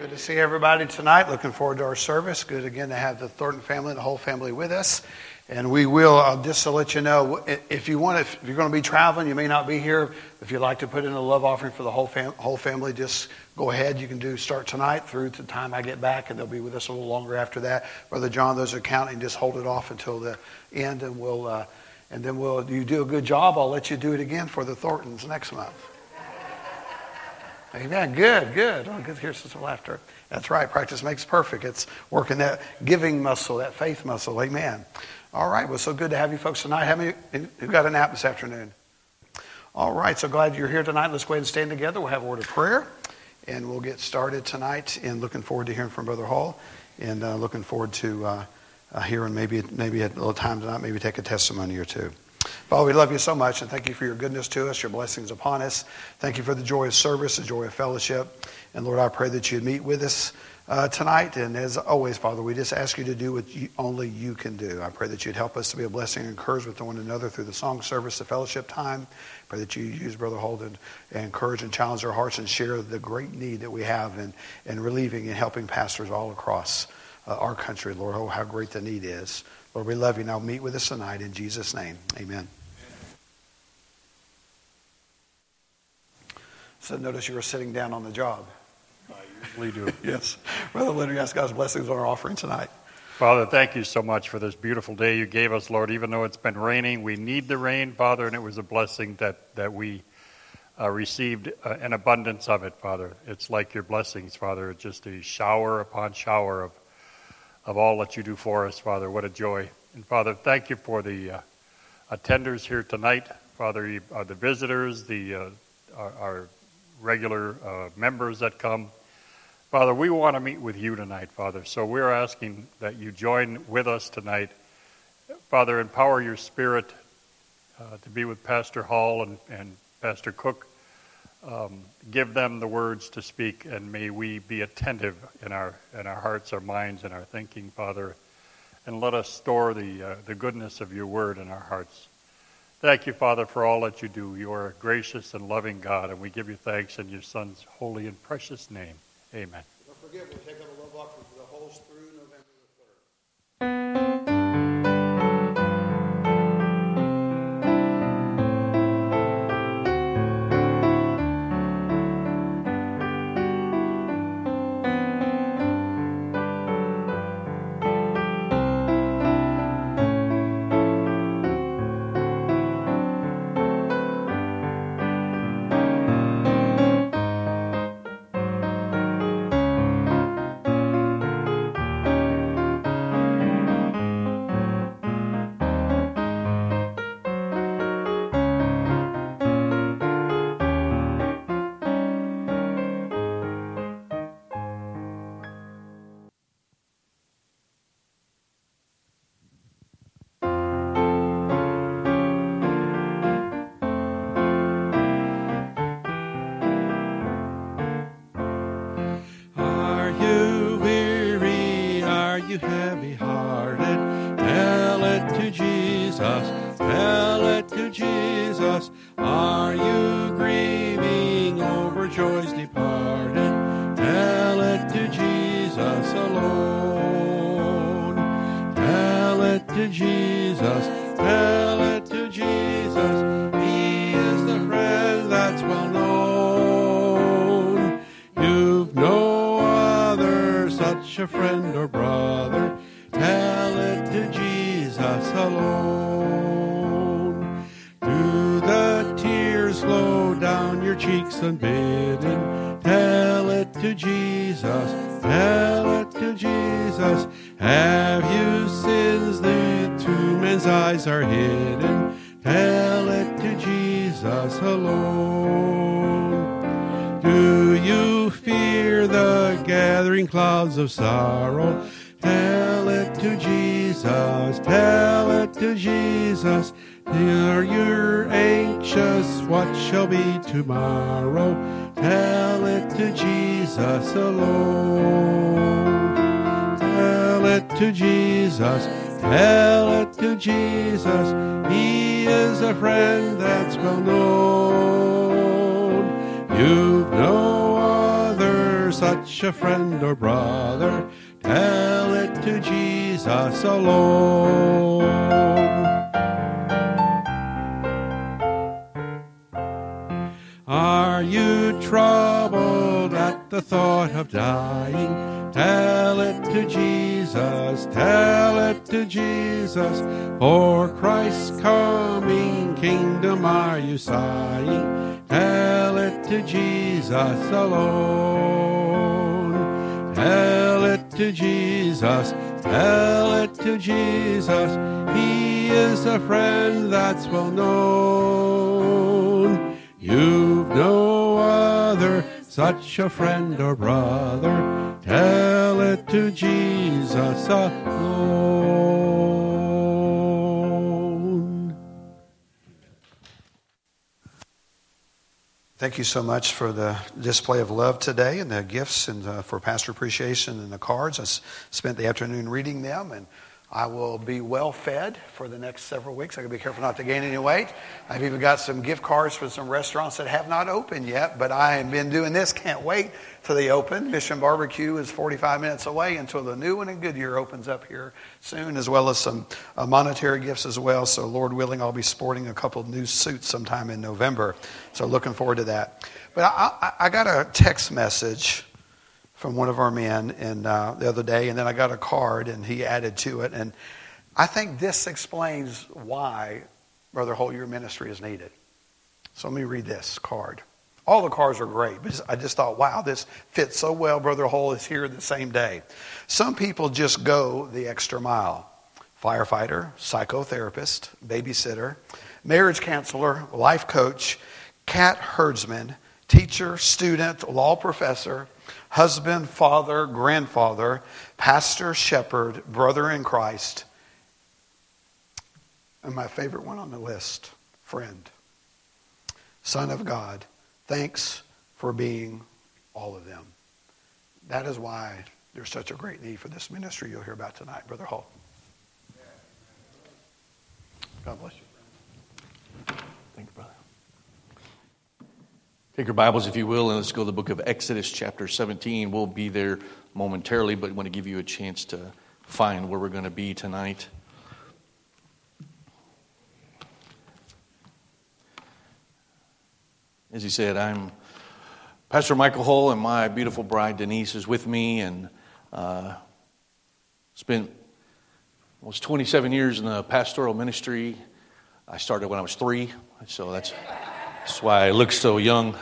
Good to see everybody tonight. Looking forward to our service. Good again to have the Thornton family and the whole family with us. And we will, just to let you know, if you're going to be traveling, you may not be here. If you'd like to put in a love offering for the whole family, just go ahead. You can start tonight through to the time I get back, and they'll be with us a little longer after that. Brother John, those are counting. Just hold it off until the end, and you do a good job. I'll let you do it again for the Thorntons next month. Amen. Good. Oh, good to hear some laughter. That's right. Practice makes perfect. It's working that giving muscle, that faith muscle. Amen. All right. Well, so good to have you folks tonight. Who got a nap this afternoon? All right. So glad you're here tonight. Let's go ahead and stand together. We'll have a word of prayer, and we'll get started tonight. And looking forward to hearing from Brother Hall, and looking forward to hearing maybe at a little time tonight, maybe take a testimony or two. Father, we love you so much, and thank you for your goodness to us, your blessings upon us. Thank you for the joy of service, the joy of fellowship. And Lord, I pray that you'd meet with us tonight. And as always, Father, we just ask you to do what only you can do. I pray that you'd help us to be a blessing and encouragement to one another through the song service, the fellowship time. I pray that you use Brother Holden and encourage and challenge our hearts and share the great need that we have in relieving and helping pastors all across our country. Lord, oh, how great the need is. Lord, we love you. Now meet with us tonight in Jesus' name. Amen. So notice you were sitting down on the job. I usually do. Yes. Brother Leonard, ask God's blessings on our offering tonight. Father, thank you so much for this beautiful day you gave us, Lord. Even though it's been raining, we need the rain, Father, and it was a blessing that we received an abundance of it, Father. It's like your blessings, Father. It's just a shower upon shower of all that you do for us, Father. What a joy. And Father, thank you for the attenders here tonight, Father, the visitors, our regular members that come. Father, we want to meet with you tonight, Father. So we're asking that you join with us tonight. Father, empower your spirit to be with Pastor Hall and Pastor Cook. Give them the words to speak, and may we be attentive in our hearts, our minds, and our thinking, Father, and let us store the goodness of your word in our hearts. Thank you, Father, for all that you do. You are a gracious and loving God, and we give you thanks in your Son's holy and precious name. Amen. Don't forget, we'll take up a love offering for the host through November the 3rd. Of sorrow, tell it to Jesus, tell it to Jesus. Are you anxious what shall be tomorrow? Tell it to Jesus alone. Tell it to Jesus, tell it to Jesus. He is a friend that's well known. You've no other such such a friend or brother, tell it to Jesus alone. Are you troubled at the thought of dying? Tell it to Jesus, tell it to Jesus. For Christ's coming kingdom are you sighing? Tell it to Jesus alone. Tell it to Jesus, tell it to Jesus. He is a friend that's well known. You've no other such a friend or brother. Tell it to Jesus alone. Thank you so much for the display of love today and the gifts and for pastor appreciation and the cards. I spent the afternoon reading them, and I will be well fed for the next several weeks. I got to be careful not to gain any weight. I've even got some gift cards for some restaurants that have not opened yet, but I have been doing this. Can't wait till they open. Mission Barbecue is 45 minutes away until the new one in Goodyear opens up here soon, as well as some monetary gifts as well. So Lord willing, I'll be sporting a couple of new suits sometime in November. So looking forward to that. But I got a text message from one of our men and the other day, and then I got a card, and he added to it. And I think this explains why, Brother Holt, your ministry is needed. So let me read this card. All the cards are great, but I just thought, wow, this fits so well. Brother Holt is here the same day. Some people just go the extra mile. Firefighter, psychotherapist, babysitter, marriage counselor, life coach, cat herdsman, teacher, student, law professor, husband, father, grandfather, pastor, shepherd, brother in Christ, and my favorite one on the list, friend, Son of God. Thanks for being all of them. That is why there's such a great need for this ministry you'll hear about tonight, Brother Holt. God bless you. Thank you, brother. Take your Bibles, if you will, and let's go to the book of Exodus, chapter 17. We'll be there momentarily, but I want to give you a chance to find where we're going to be tonight. As he said, I'm Pastor Michael Hull, and my beautiful bride Denise is with me, and spent almost 27 years in the pastoral ministry. I started when I was 3, so that's why I look so young.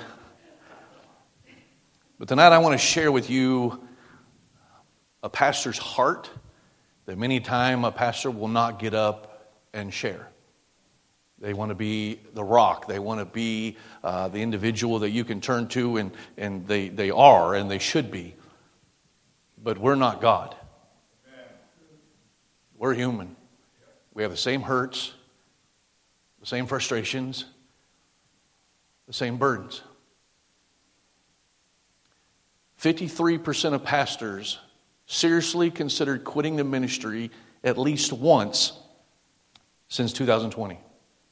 But tonight I want to share with you a pastor's heart that many times a pastor will not get up and share. They want to be the rock. They want to be the individual that you can turn to, and they are, and they should be. But we're not God. We're human. We have the same hurts, the same frustrations, the same burdens. 53% of pastors seriously considered quitting the ministry at least once since 2020.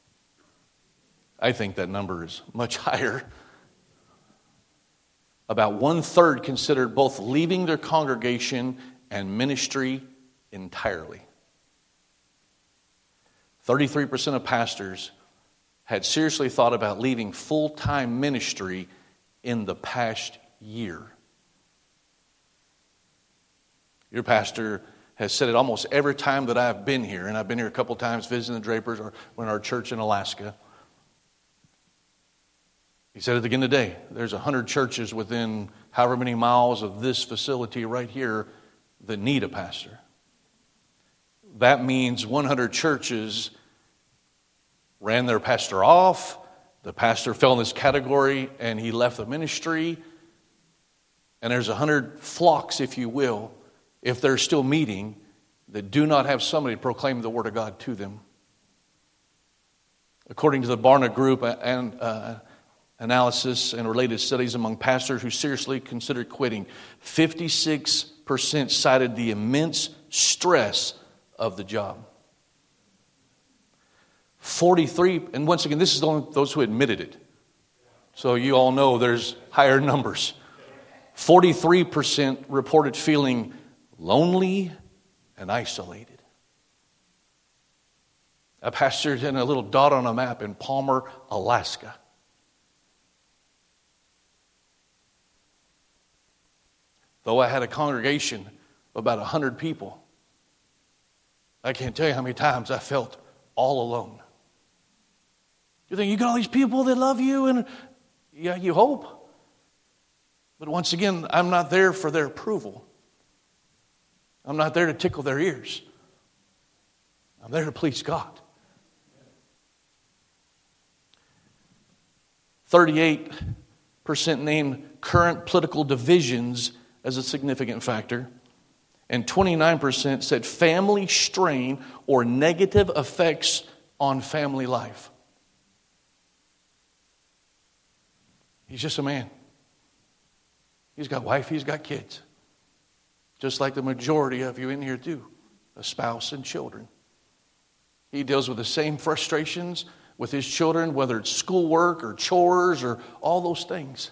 I think that number is much higher. About 1/3 considered both leaving their congregation and ministry entirely. 33% of pastors had seriously thought about leaving full-time ministry in the past year. Your pastor has said it almost every time that I've been here, and I've been here a couple times visiting the Drapers or in our church in Alaska. He said it again today. There's 100 churches within however many miles of this facility right here that need a pastor. That means 100 churches ran their pastor off. The pastor fell in this category and he left the ministry. And there's 100 flocks, if you will, if they're still meeting, that do not have somebody to proclaim the Word of God to them. According to the Barna Group and analysis and related studies among pastors who seriously considered quitting, 56% cited the immense stress of the job. 43, and once again, this is only those who admitted it. So you all know there's higher numbers. 43% reported feeling lonely and isolated. I pastored in a little dot on a map in Palmer, Alaska. Though I had a congregation of about 100 people, I can't tell you how many times I felt all alone. You think you got all these people that love you, and yeah, you hope. But once again, I'm not there for their approval. I'm not there to tickle their ears. I'm there to please God. 38% named current political divisions as a significant factor. And 29% said family strain or negative effects on family life. He's just a man. He's got a wife, he's got kids. Just like the majority of you in here do, a spouse and children. He deals with the same frustrations with his children, whether it's schoolwork or chores or all those things.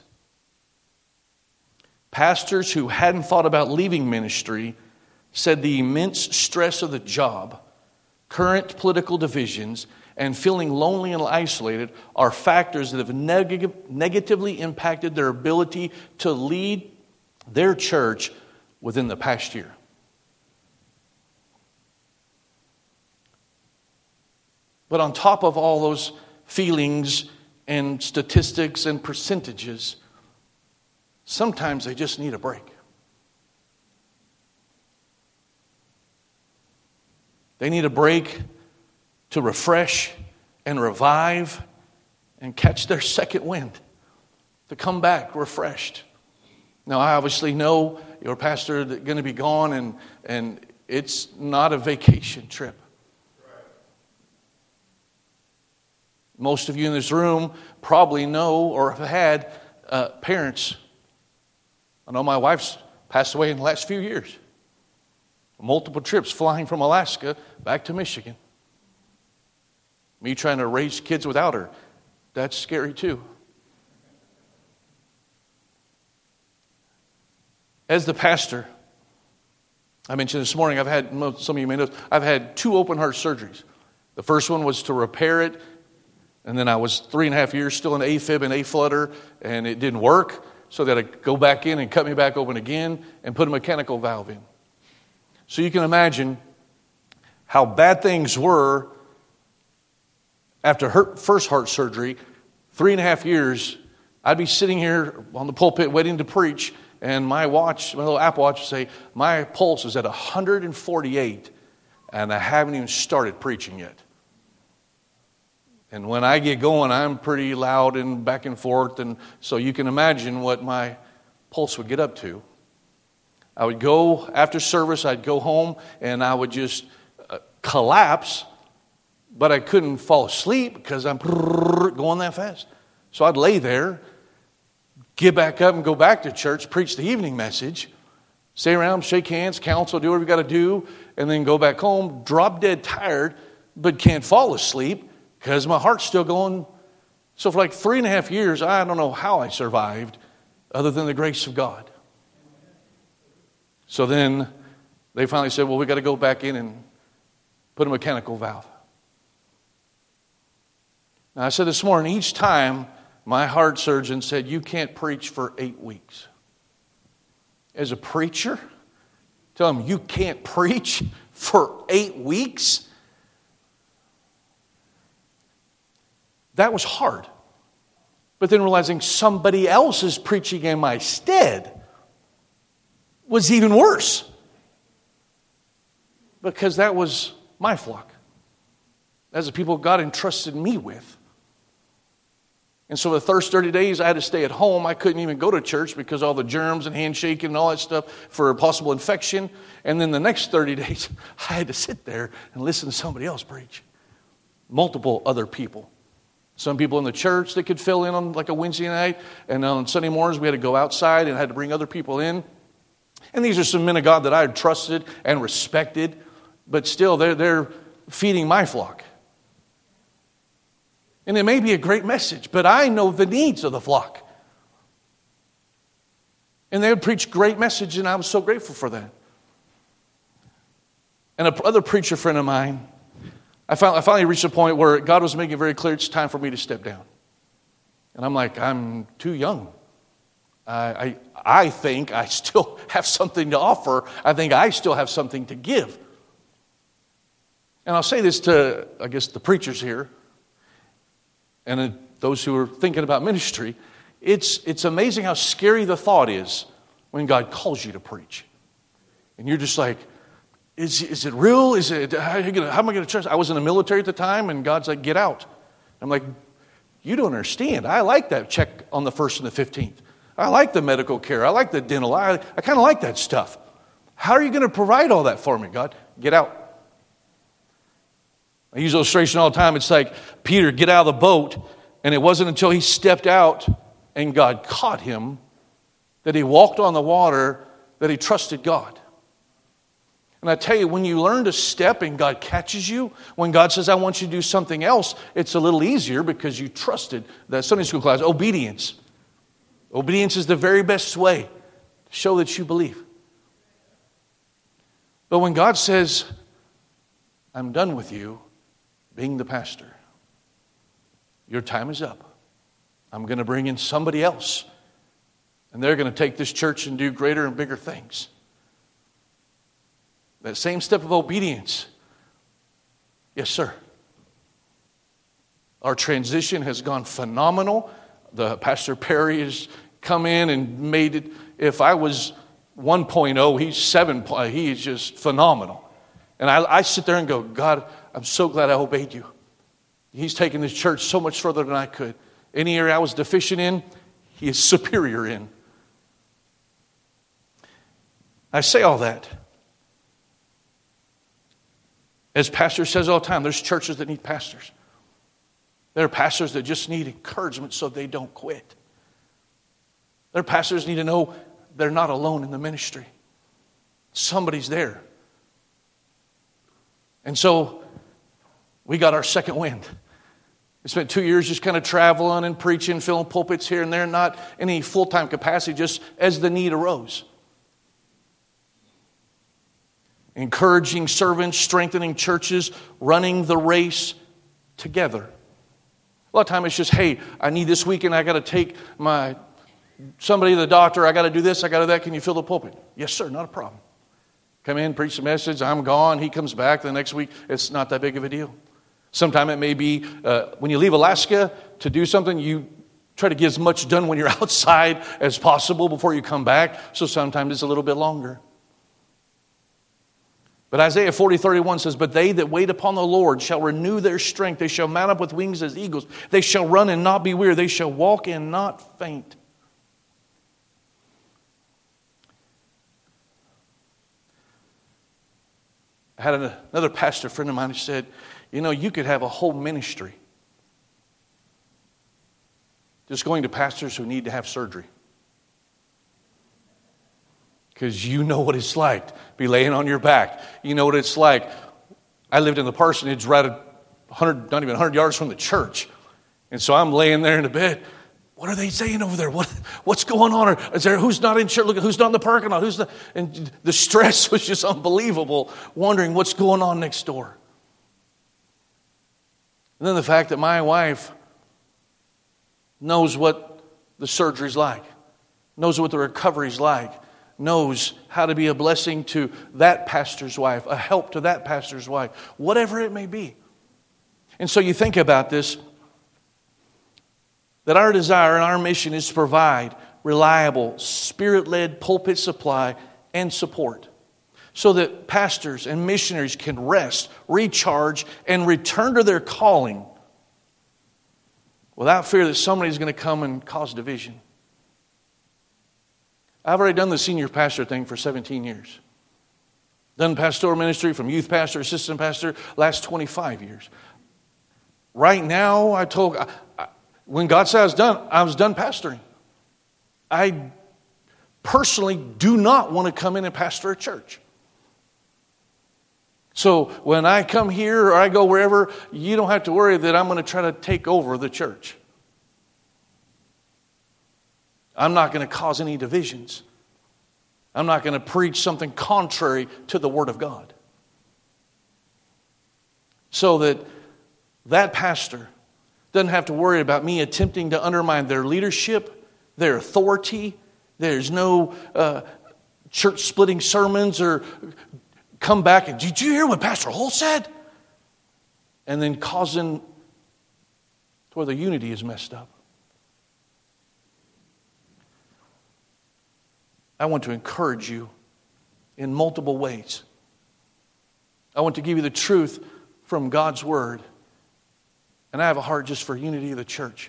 Pastors who hadn't thought about leaving ministry said the immense stress of the job, current political divisions, and feeling lonely and isolated are factors that have negatively impacted their ability to lead their church within the past year. But on top of all those feelings and statistics and percentages, sometimes they just need a break. They need a break to refresh and revive and catch their second wind, to come back refreshed. Now, I obviously know your pastor is going to be gone, and it's not a vacation trip. Most of you in this room probably know or have had parents. I know my wife's passed away in the last few years. Multiple trips flying from Alaska back to Michigan. Me trying to raise kids without her, that's scary too. As the pastor, I mentioned this morning, some of you may know, I've had 2 open heart surgeries. The first one was to repair it, and then I was 3.5 years still in AFib and A-flutter, and it didn't work, so they had to go back in and cut me back open again and put a mechanical valve in. So you can imagine how bad things were after her first heart surgery. 3.5 years, I'd be sitting here on the pulpit waiting to preach, and my little Apple Watch would say, my pulse is at 148, and I haven't even started preaching yet. And when I get going, I'm pretty loud and back and forth, and so you can imagine what my pulse would get up to. I would go after service, I'd go home, and I would just collapse, but I couldn't fall asleep because I'm going that fast. So I'd lay there, get back up and go back to church, preach the evening message, stay around, shake hands, counsel, do whatever you got to do, and then go back home, drop dead tired, but can't fall asleep because my heart's still going. So for like 3.5 years, I don't know how I survived other than the grace of God. So then they finally said, well, we got to go back in and put a mechanical valve. Now, I said this morning, each time my heart surgeon said, you can't preach for 8 weeks. As a preacher, tell him you can't preach for 8 weeks? That was hard. But then realizing somebody else is preaching in my stead was even worse. Because that was my flock. That's the people God entrusted me with. And so the first 30 days I had to stay at home. I couldn't even go to church because all the germs and handshaking and all that stuff for a possible infection. And then the next 30 days I had to sit there and listen to somebody else preach. Multiple other people. Some people in the church that could fill in on like a Wednesday night. And on Sunday mornings we had to go outside and had to bring other people in. And these are some men of God that I had trusted and respected. But still, they're feeding my flock. And it may be a great message, but I know the needs of the flock. And they would preach great message, and I was so grateful for that. And another preacher friend of mine, I finally reached a point where God was making it very clear it's time for me to step down. And I'm like, I'm too young. I think I still have something to offer. I think I still have something to give. And I'll say this to, I guess, the preachers here and those who are thinking about ministry. It's amazing how scary the thought is when God calls you to preach. And you're just like, is it real? How am I going to trust? I was in the military at the time, and God's like, get out. I'm like, you don't understand. I like that check on the 1st and the 15th. I like the medical care. I like the dental. I kind of like that stuff. How are you going to provide all that for me, God? Get out. I use illustration all the time. It's like Peter, get out of the boat. And it wasn't until he stepped out and God caught him that he walked on the water that he trusted God. And I tell you, when you learn to step and God catches you, when God says, I want you to do something else, it's a little easier because you trusted that Sunday school class. Obedience. Obedience is the very best way to show that you believe. But when God says, I'm done with you being the pastor, your time is up. I'm going to bring in somebody else, and they're going to take this church and do greater and bigger things. That same step of obedience. Yes, sir. Our transition has gone phenomenal. The Pastor Perry has come in and made it. If I was 1.0, he's 7. He is just phenomenal. And I sit there and go, God, I'm so glad I obeyed you. He's taken this church so much further than I could. Any area I was deficient in, he is superior in. I say all that. As Pastor says all the time, there's churches that need pastors. There are pastors that just need encouragement so they don't quit. There are pastors that need to know they're not alone in the ministry. Somebody's there. And so we got our second wind. We spent 2 years just kind of traveling and preaching, filling pulpits here and there, not any full-time capacity, just as the need arose. Encouraging servants, strengthening churches, running the race together. A lot of times it's just, hey, I need this weekend, I got to take somebody to the doctor, I got to do this, I got to do that, can you fill the pulpit? Yes, sir, not a problem. Come in, preach the message, I'm gone, he comes back the next week, it's not that big of a deal. Sometimes it may be, when you leave Alaska to do something, you try to get as much done when you're outside as possible before you come back, so sometimes it's a little bit longer. But Isaiah 40:31 says, but they that wait upon the Lord shall renew their strength. They shall mount up with wings as eagles. They shall run and not be weary. They shall walk and not faint. I had another pastor friend of mine who said, you know, you could have a whole ministry just going to pastors who need to have surgery. Because you know what it's like to be laying on your back. You know what it's like. I lived in the parsonage right 100, not even 100 yards from the church. And so I'm laying there in the bed. What are they saying over there? What's going on? Or is there who's not in church? Look, who's not in the parking lot? And the stress was just unbelievable, wondering what's going on next door. And then the fact that my wife knows what the surgery's like, knows what the recovery's like, knows how to be a blessing to that pastor's wife, a help to that pastor's wife, whatever it may be. And so you think about this, that our desire and our mission is to provide reliable, Spirit-led pulpit supply and support so that pastors and missionaries can rest, recharge, and return to their calling without fear that somebody's going to come and cause division. I've already done the senior pastor thing for 17 years. Done pastoral ministry from youth pastor, assistant pastor, last 25 years. Right now, when God said I was done pastoring. I personally do not want to come in and pastor a church. So when I come here or I go wherever, you don't have to worry that I'm going to try to take over the church. I'm not going to cause any divisions. I'm not going to preach something contrary to the Word of God. So that pastor doesn't have to worry about me attempting to undermine their leadership, their authority. There's no church-splitting sermons or come back and, did you hear what Pastor Hull said? And then causing to where the unity is messed up. I want to encourage you in multiple ways. I want to give you the truth from God's Word. And I have a heart just for unity of the church.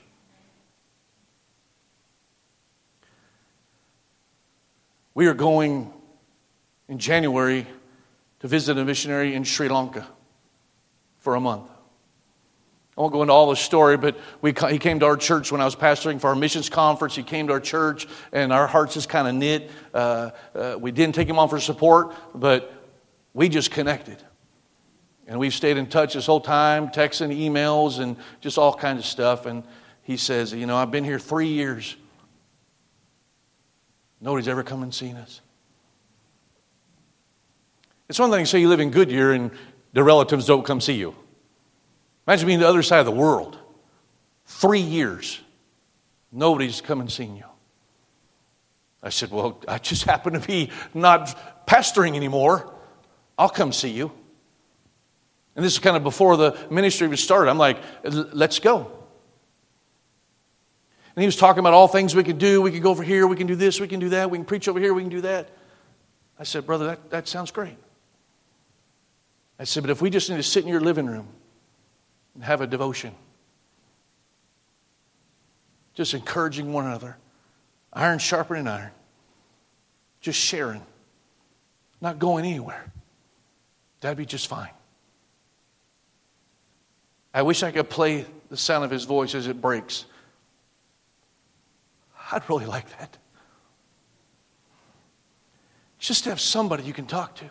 We are going in January to visit a missionary in Sri Lanka for a month. I won't go into all the story, but he came to our church when I was pastoring for our missions conference. He came to our church, and our hearts just kind of knit. We didn't take him on for support, but we just connected. And we've stayed in touch this whole time, texting, emails, and just all kinds of stuff. And he says, I've been here 3 years. Nobody's ever come and seen us. It's one thing to say you live in Goodyear and the relatives don't come see you. Imagine being the other side of the world. 3 years. Nobody's come and seen you. I said, well, I just happen to be not pastoring anymore. I'll come see you. And this is kind of before the ministry was started. I'm like, let's go. And he was talking about all things we could do. We could go over here. We can do this. We can do that. We can preach over here. We can do that. I said, brother, that sounds great. I said, but if we just need to sit in your living room and have a devotion, just encouraging one another, iron sharpening iron, just sharing, not going anywhere, that'd be just fine. I wish I could play the sound of his voice as it breaks. I'd really like that. Just to have somebody you can talk to.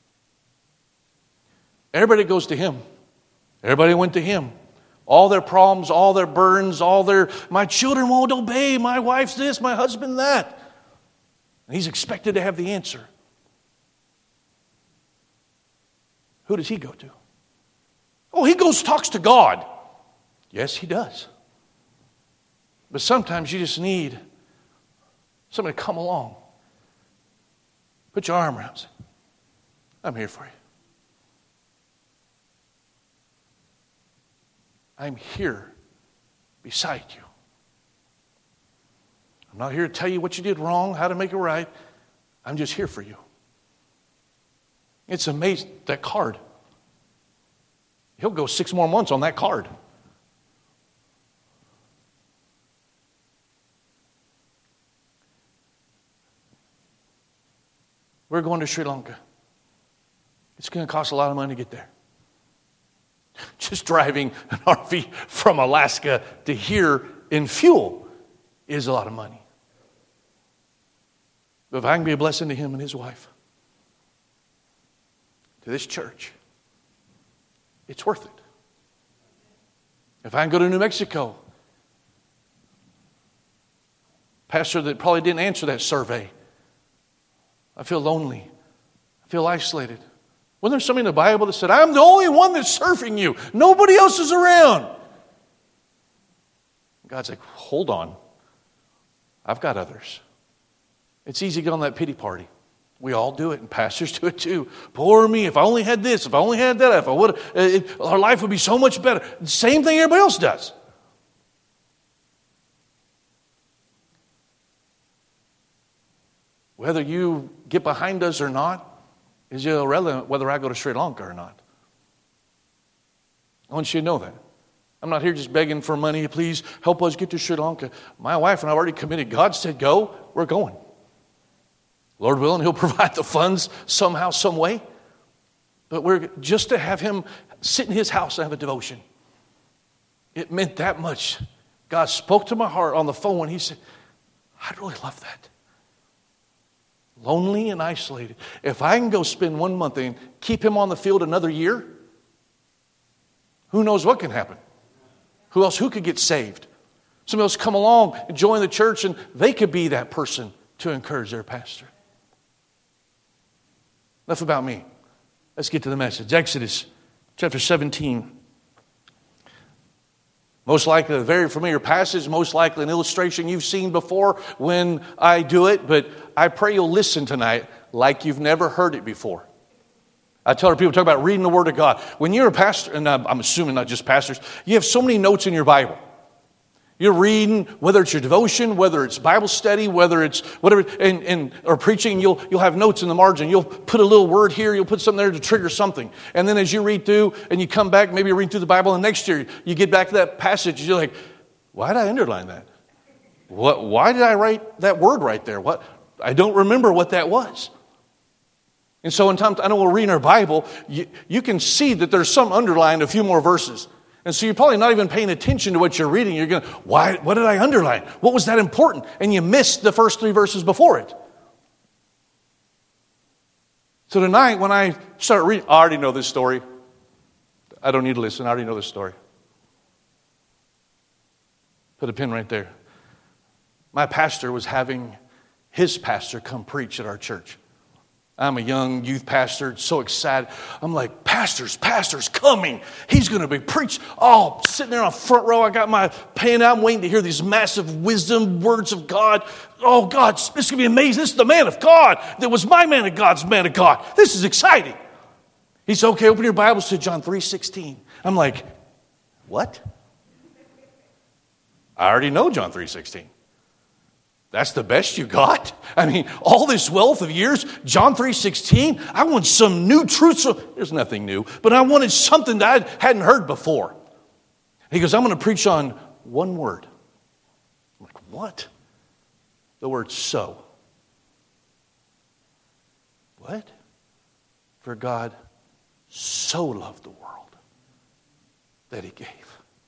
Everybody goes to him. Everybody went to him. All their problems, all their burdens, my children won't obey, my wife's this, my husband that. And he's expected to have the answer. Who does he go to? Oh, he talks to God. Yes, he does. But sometimes you just need somebody to come along. Put your arm around him. I'm here for you. I'm here beside you. I'm not here to tell you what you did wrong, how to make it right. I'm just here for you. It's amazing, that card. He'll go 6 more months on that card. We're going to Sri Lanka. It's going to cost a lot of money to get there. Just driving an RV from Alaska to here in fuel is a lot of money. But if I can be a blessing to him and his wife, to this church, it's worth it. If I can go to New Mexico, pastor that probably didn't answer that survey, I feel lonely. I feel isolated. Wasn't there something in the Bible that said, I'm the only one that's serving you. Nobody else is around. God's like, hold on. I've got others. It's easy to get on that pity party. We all do it, and pastors do it too. Poor me, if I only had this, if I only had that, if I would, our life would be so much better. The same thing everybody else does. Whether you get behind us or not is irrelevant whether I go to Sri Lanka or not. I want you to know that. I'm not here just begging for money. Please help us get to Sri Lanka. My wife and I already committed. God said go, we're going. Lord willing, he'll provide the funds somehow, some way. But we're just to have him sit in his house and have a devotion. It meant that much. God spoke to my heart on the phone when he said, I'd really love that. Lonely and isolated. If I can go spend 1 month and keep him on the field another year, who knows what can happen? Who could get saved? Somebody else come along and join the church and they could be that person to encourage their pastor. Enough about me. Let's get to the message. Exodus chapter 17. Most likely a very familiar passage, most likely an illustration you've seen before when I do it, but I pray you'll listen tonight like you've never heard it before. I tell people, talk about reading the Word of God. When you're a pastor, and I'm assuming not just pastors, you have so many notes in your Bible. You're reading, whether it's your devotion, whether it's Bible study, whether it's whatever, or preaching, you'll have notes in the margin. You'll put a little word here, you'll put something there to trigger something. And then as you read through and you come back, maybe you read through the Bible, and next year you get back to that passage, you're like, why did I underline that? Why did I write that word right there? I don't remember what that was. And so in time, I know we're reading our Bible, you can see that there's some underlined, a few more verses. And so you're probably not even paying attention to what you're reading. You're going, what did I underline? What was that important? And you missed the first 3 verses before it. So tonight, when I start reading, I already know this story. I don't need to listen. I already know this story. Put a pin right there. My pastor was having his pastor come preach at our church. I'm a young youth pastor, so excited. I'm like, pastor's coming. He's going to be preached. Oh, sitting there on the front row. I got my pen out. I'm waiting to hear these massive wisdom words of God. Oh, God, this is going to be amazing. This is the man of God. That was my man of God's man of God. This is exciting. He said, okay, open your Bibles to John 3:16. I'm like, what? I already know John 3:16. That's the best you got? I mean, all this wealth of years, John 3:16, I want some new truth. So there's nothing new, but I wanted something that I hadn't heard before. He goes, I'm going to preach on one word. I'm like, what? The word so. What? For God so loved the world that he gave.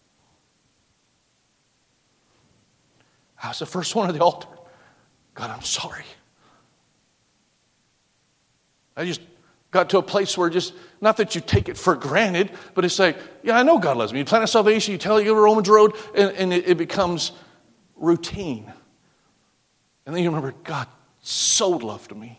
I was the first one at the altar. God, I'm sorry. I just got to a place where just, not that you take it for granted, but it's like, yeah, I know God loves me. You plan a salvation, you tell you go to Romans Road, and it becomes routine. And then you remember, God so loved me.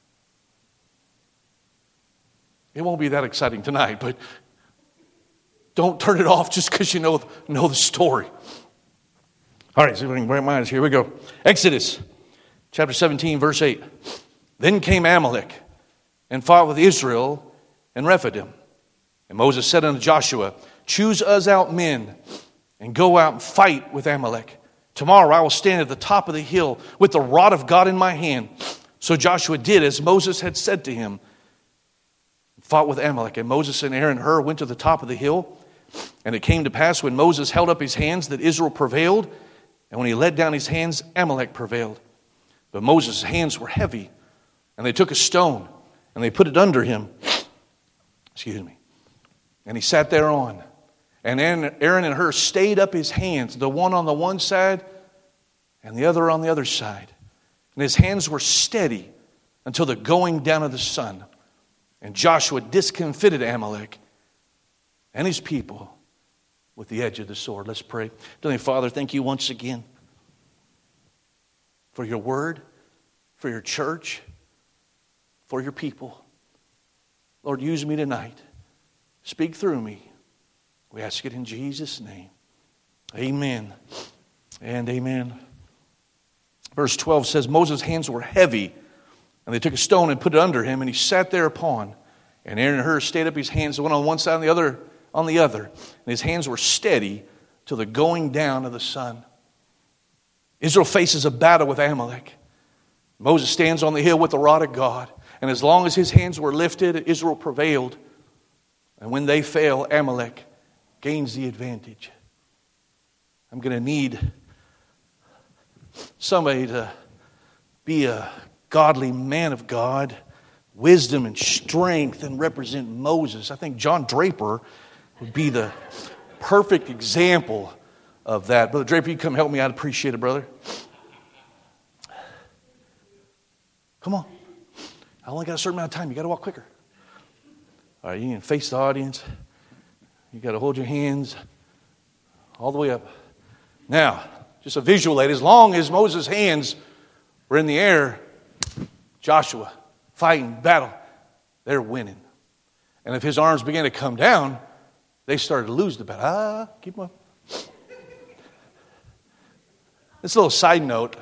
It won't be that exciting tonight, but don't turn it off just because you know the story. All right, so if we can bring minds, here we go. Exodus chapter 17, verse 8. Then came Amalek and fought with Israel and Rephidim. And Moses said unto Joshua, choose us out men and go out and fight with Amalek. Tomorrow I will stand at the top of the hill with the rod of God in my hand. So Joshua did as Moses had said to him, fought with Amalek. And Moses and Aaron and Hur went to the top of the hill. And it came to pass when Moses held up his hands that Israel prevailed. And when he let down his hands, Amalek prevailed. But Moses' hands were heavy. And they took a stone and they put it under him. And he sat thereon. And Aaron and Hur stayed up his hands, the one on the one side and the other on the other side. And his hands were steady until the going down of the sun. And Joshua discomfited Amalek and his people with the edge of the sword. Let's pray. Heavenly Father, thank you once again for your word, for your church, for your people. Lord, use me tonight. Speak through me. We ask it in Jesus' name. Amen and amen. Verse 12 says, Moses' hands were heavy, and they took a stone and put it under him, and he sat thereupon. And Aaron and Hur stayed up his hands, the one on one side and the other on the other. And his hands were steady till the going down of the sun. Israel faces a battle with Amalek. Moses stands on the hill with the rod of God. And as long as his hands were lifted, Israel prevailed. And when they fail, Amalek gains the advantage. I'm going to need somebody to be a godly man of God, wisdom and strength, and represent Moses. I think John Draper would be the perfect example of that. Brother Draper, you come help me. I'd appreciate it, brother. Come on. I only got a certain amount of time. You got to walk quicker. All right, you can face the audience. You got to hold your hands all the way up. Now, just a visual aid. As long as Moses' hands were in the air, Joshua, fighting, battle. they're winning. And if his arms began to come down, they started to lose the battle. Keep on. This little side note.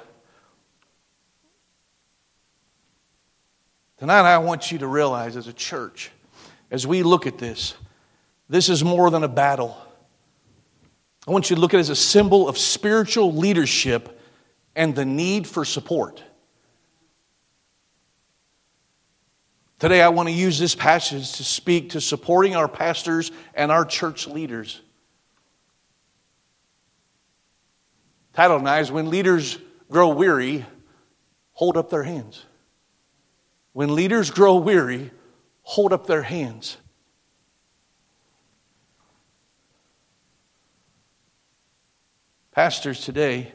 Tonight I want you to realize as a church, as we look at this is more than a battle. I want you to look at it as a symbol of spiritual leadership and the need for support. Today I want to use this passage to speak to supporting our pastors and our church leaders. Title tonight is When Leaders Grow Weary, Hold Up Their Hands. When leaders grow weary, hold up their hands. Pastors today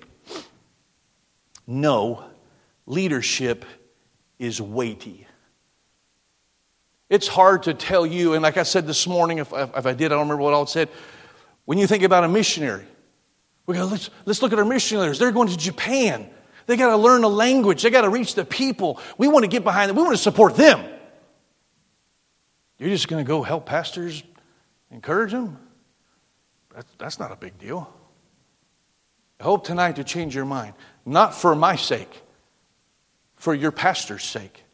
know leadership is weighty. It's hard to tell you, and like I said this morning, if I did, I don't remember what all it said. When you think about a missionary, we go, let's look at our missionaries. They're going to Japan. They got to learn the language. They got to reach the people. We want to get behind them. We want to support them. You're just going to go help pastors, encourage them? That's not a big deal. I hope tonight to change your mind. Not for my sake, for your pastor's sake.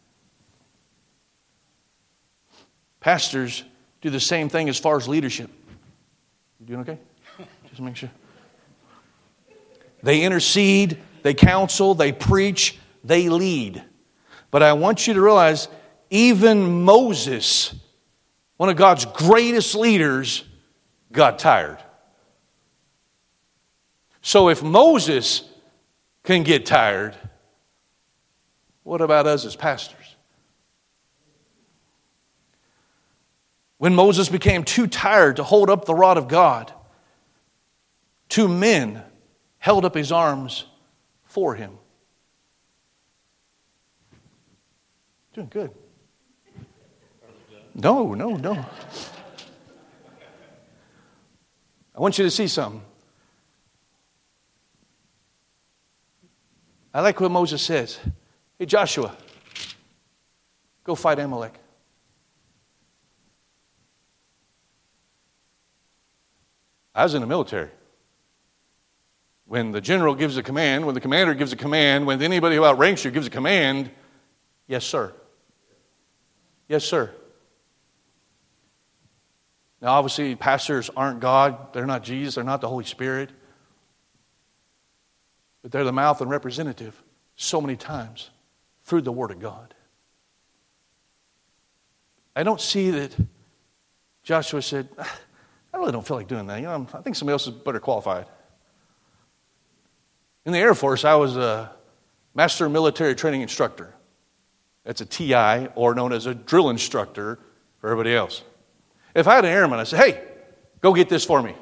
Pastors do the same thing as far as leadership. You doing okay? Just make sure. They intercede, they counsel, they preach, they lead. But I want you to realize, even Moses, one of God's greatest leaders, got tired. So if Moses can get tired, what about us as pastors? When Moses became too tired to hold up the rod of God, 2 men held up his arms for him. Doing good. No. I want you to see something. I like what Moses says. Hey, Joshua, go fight Amalek. I was in the military. When the general gives a command, when the commander gives a command, when anybody who outranks you gives a command, yes, sir. Yes, sir. Now, obviously, pastors aren't God. They're not Jesus. They're not the Holy Spirit. But they're the mouth and representative so many times through the Word of God. I don't see that Joshua said, I really don't feel like doing that. I think somebody else is better qualified. In the Air Force, I was a Master Military Training Instructor. That's a TI, or known as a drill instructor for everybody else. If I had an airman, I'd say, hey, go get this for me.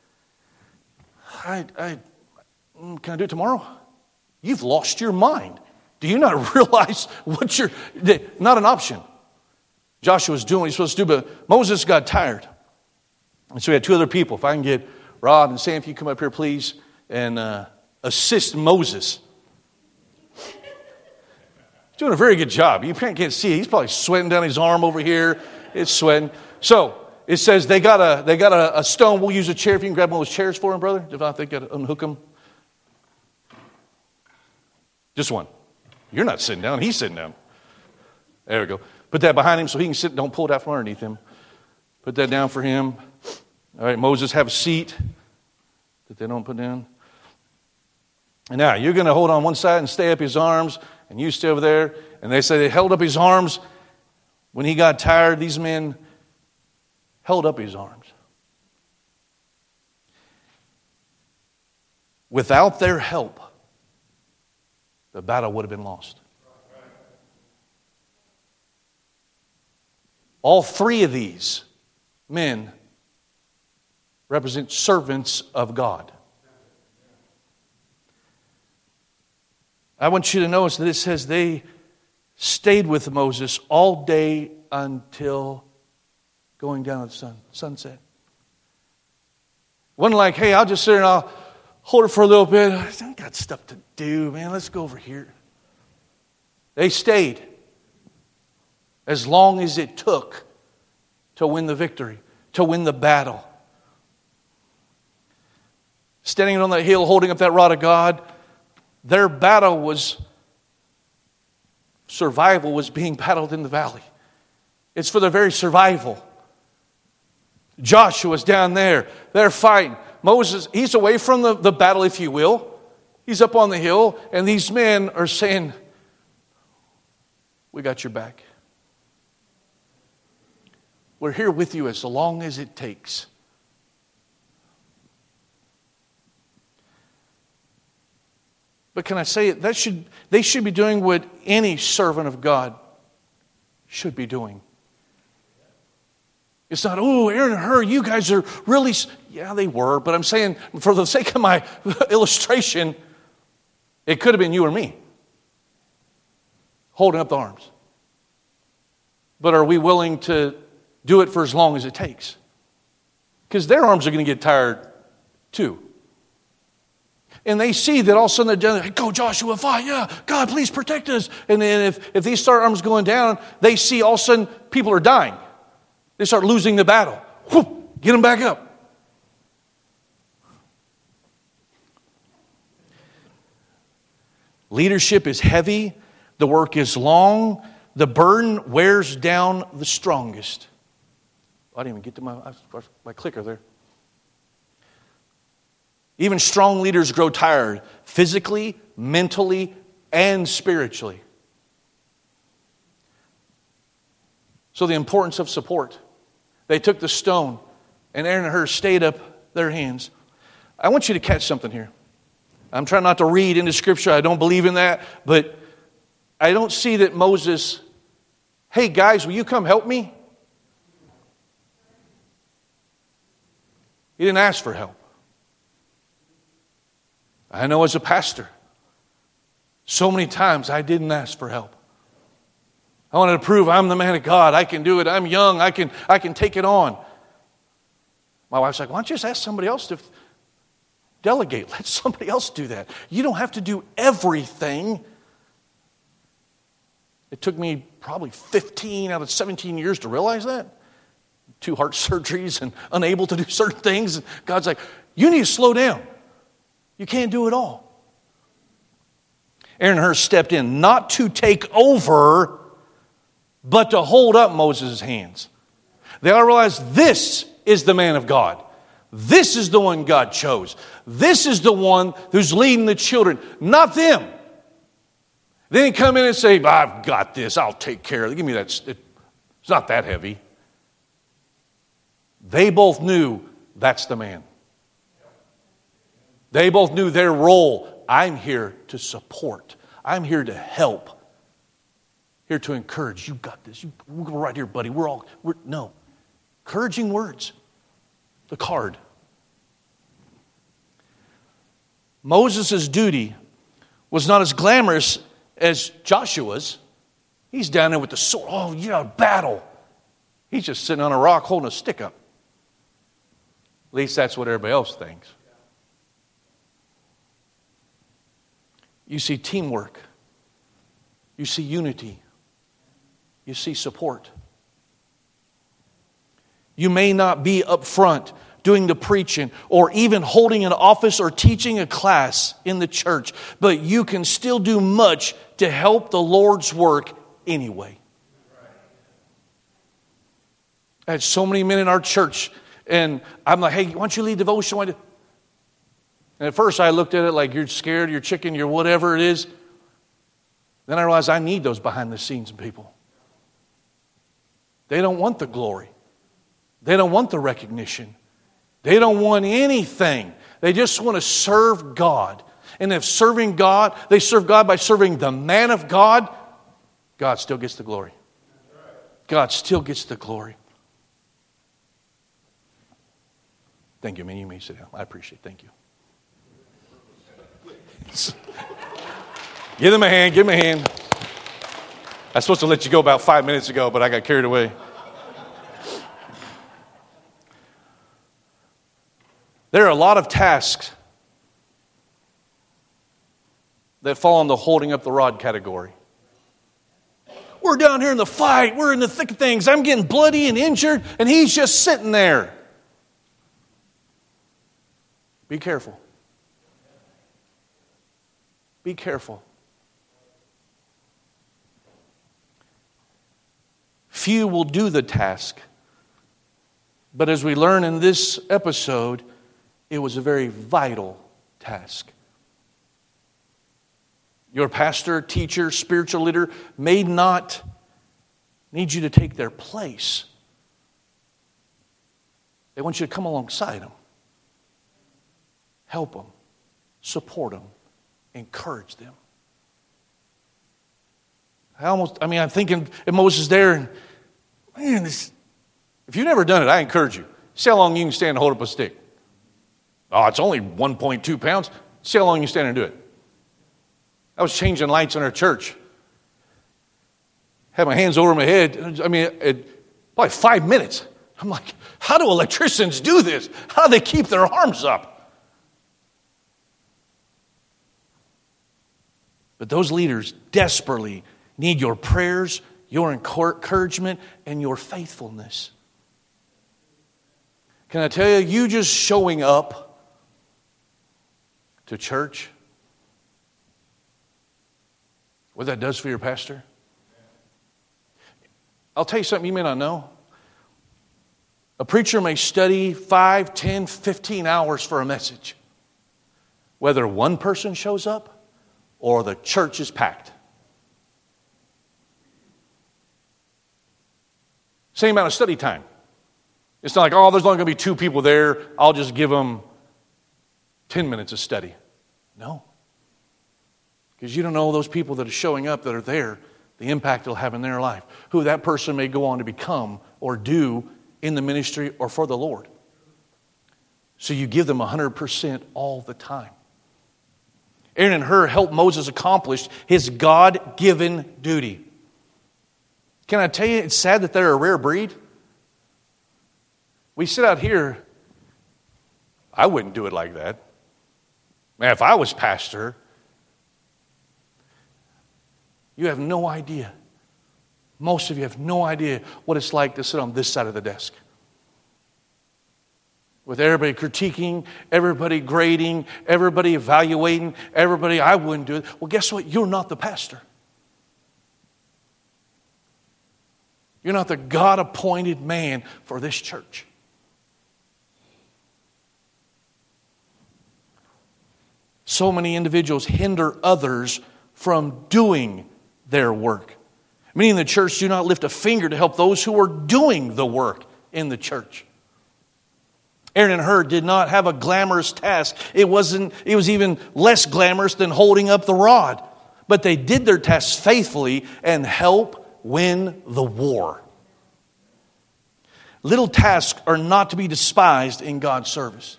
Can I do it tomorrow? You've lost your mind. Do you not realize what you're... Not an option. Joshua's doing what he's supposed to do, but Moses got tired. And so we had 2 other people. If I can get Rod and Sam, if you come up here, please, and assist Moses. He's doing a very good job. You can't see it. He's probably sweating down his arm over here. It's sweating. So it says they got a stone. We'll use a chair. If you can grab one of those chairs for him, brother. If not, they got to unhook him. Just one. You're not sitting down. He's sitting down. There we go. Put that behind him so he can sit. Don't pull it out from underneath him. Put that down for him. All right, Moses, have a seat that they don't put down. And now, you're going to hold on one side and stay up his arms, and you stay over there. And they say they held up his arms. When he got tired, these men held up his arms. Without their help, the battle would have been lost. All 3 of these men represent servants of God. I want you to notice that it says they stayed with Moses all day until going down to the sunset. It wasn't like, hey, I'll just sit there and I'll hold it for a little bit. I got stuff to do, man. Let's go over here. They stayed. as long as it took to win the victory, to win the battle. Standing on that hill, holding up that rod of God, their battle was, survival was being battled in the valley. It's for their very survival. Joshua's down there. They're fighting. Moses, he's away from the battle, if you will. He's up on the hill, and these men are saying, we got your back. We're here with you as long as it takes. But can I say it? They should be doing what any servant of God should be doing. It's not, oh, Aaron and Hur, you guys are really... Yeah, they were, but I'm saying, for the sake of my illustration, it could have been you or me holding up the arms. But are we willing to do it for as long as it takes? Because their arms are going to get tired too. And they see that all of a sudden they're done, go Joshua, fight, yeah, God, please protect us. And then if these start arms going down, they see all of a sudden people are dying. They start losing the battle. Whoop, get them back up. Leadership is heavy. The work is long. The burden wears down the strongest. I didn't even get to my clicker there. Even strong leaders grow tired, physically, mentally, and spiritually. So the importance of support. They took the stone, and Aaron and Hur stayed up their hands. I want you to catch something here. I'm trying not to read into Scripture. I don't believe in that. But I don't see that Moses, hey guys, will you come help me? He didn't ask for help. I know as a pastor, so many times I didn't ask for help. I wanted to prove I'm the man of God. I can do it. I'm young. I can take it on. My wife's like, why don't you just ask somebody else to delegate? Let somebody else do that. You don't have to do everything. It took me probably 15 out of 17 years to realize that. 2 heart surgeries and unable to do certain things. And God's like, you need to slow down. You can't do it all. Aaron and Hur stepped in not to take over, but to hold up Moses' hands. They all realized this is the man of God. This is the one God chose. This is the one who's leading the children, not them. They didn't come in and say, I've got this, I'll take care of it. Give me that. It's not that heavy. They both knew that's the man. They both knew their role. I'm here to support. I'm here to help. Here to encourage. You got this. We're right here, buddy. No. Encouraging words. The card. Moses' duty was not as glamorous as Joshua's. He's down there with the sword. Oh, yeah, battle. He's just sitting on a rock holding a stick up. At least that's what everybody else thinks. You see teamwork. You see unity. You see support. You may not be up front doing the preaching or even holding an office or teaching a class in the church, but you can still do much to help the Lord's work anyway. I had so many men in our church, and I'm like, hey, why don't you lead devotion? And at first I looked at it like you're scared, you're chicken, you're whatever it is. Then I realized I need those behind the scenes people. They don't want the glory. They don't want the recognition. They don't want anything. They just want to serve God. And if serving God, they serve God by serving the man of God, God still gets the glory. God still gets the glory. Thank you, man. You may sit down. I appreciate it. Thank you. Give them a hand. Give them a hand. I was supposed to let you go about 5 minutes ago, but I got carried away. There are a lot of tasks that fall in the holding up the rod category. We're down here in the fight. We're in the thick of things. I'm getting bloody and injured, and he's just sitting there. Be careful. Be careful. Few will do the task. But as we learn in this episode, it was a very vital task. Your pastor, teacher, spiritual leader may not need you to take their place. They want you to come alongside them. Help them. Support them. Encourage them. I'm thinking of Moses there, and man, if you've never done it, I encourage you. See how long you can stand and hold up a stick. Oh, it's only 1.2 pounds. See how long you can stand and do it. I was changing lights in our church. Had my hands over my head. Probably 5 minutes. I'm like, how do electricians do this? How do they keep their arms up? But those leaders desperately need your prayers, your encouragement, and your faithfulness. Can I tell you, you just showing up to church, what that does for your pastor? I'll tell you something you may not know. A preacher may study 5, 10, 15 hours for a message. Whether one person shows up or the church is packed. Same amount of study time. It's not like, oh, there's only going to be 2 people there. I'll just give them 10 minutes of study. No. Because you don't know those people that are showing up that are there, the impact it'll have in their life. Who that person may go on to become or do in the ministry or for the Lord. So you give them 100% all the time. Aaron and Hur helped Moses accomplish his God-given duty. Can I tell you, it's sad that they're a rare breed? We sit out here, I wouldn't do it like that. Man, if I was pastor, you have no idea. Most of you have no idea what it's like to sit on this side of the desk. With everybody critiquing, everybody grading, everybody evaluating, I wouldn't do it. Well, guess what? You're not the pastor. You're not the God-appointed man for this church. So many individuals hinder others from doing their work. Many in the church do not lift a finger to help those who are doing the work in the church. Aaron and Hur did not have a glamorous task. It was even less glamorous than holding up the rod. But they did their task faithfully and help win the war. Little tasks are not to be despised in God's service.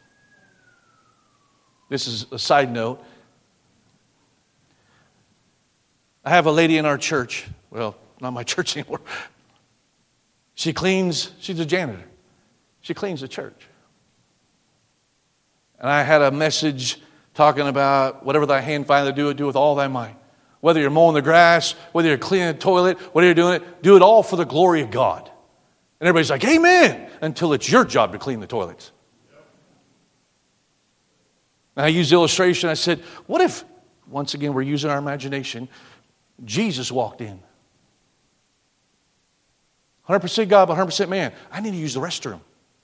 This is a side note. I have a lady in our church. Well, not my church anymore. She's a janitor. She cleans the church. And I had a message talking about whatever thy hand findeth to do with all thy might. Whether you're mowing the grass, whether you're cleaning the toilet, whether you're doing it, do it all for the glory of God. And everybody's like, amen, until it's your job to clean the toilets. And I used the illustration. I said, what if, once again, we're using our imagination, Jesus walked in. 100% God, but 100% man. I need to use the restroom.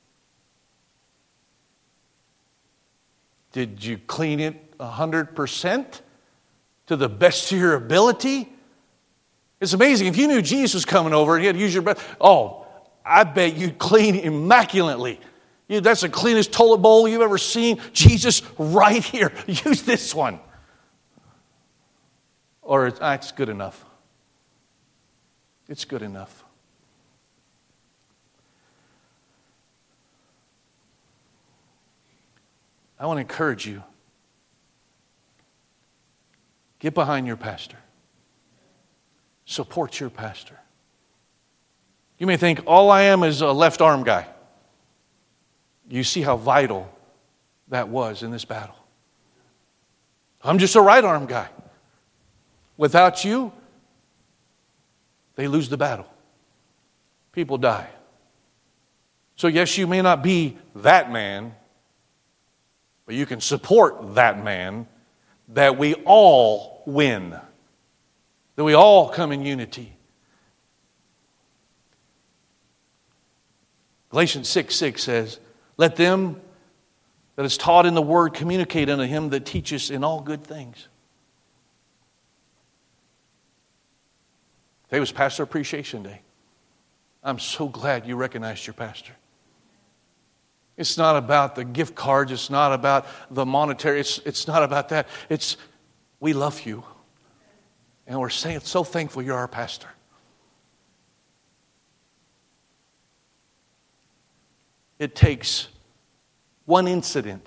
Did you clean it 100% to the best of your ability? It's amazing. If you knew Jesus was coming over and he had to use your breath, I bet you'd clean immaculately. That's the cleanest toilet bowl you've ever seen. Jesus, right here. Use this one. Or it's good enough. It's good enough. I want to encourage you. Get behind your pastor. Support your pastor. You may think, all I am is a left arm guy. You see how vital that was in this battle. I'm just a right arm guy. Without you, they lose the battle. People die. So yes, you may not be that man, but you can support that man, that we all win, that we all come in unity. Galatians 6:6 says, let them that is taught in the word communicate unto him that teacheth in all good things. Today was Pastor Appreciation Day. I'm so glad you recognized your pastor. It's not about the gift cards. It's not about the monetary. It's not about that. It's, we love you. And we're so thankful you're our pastor. It takes one incident,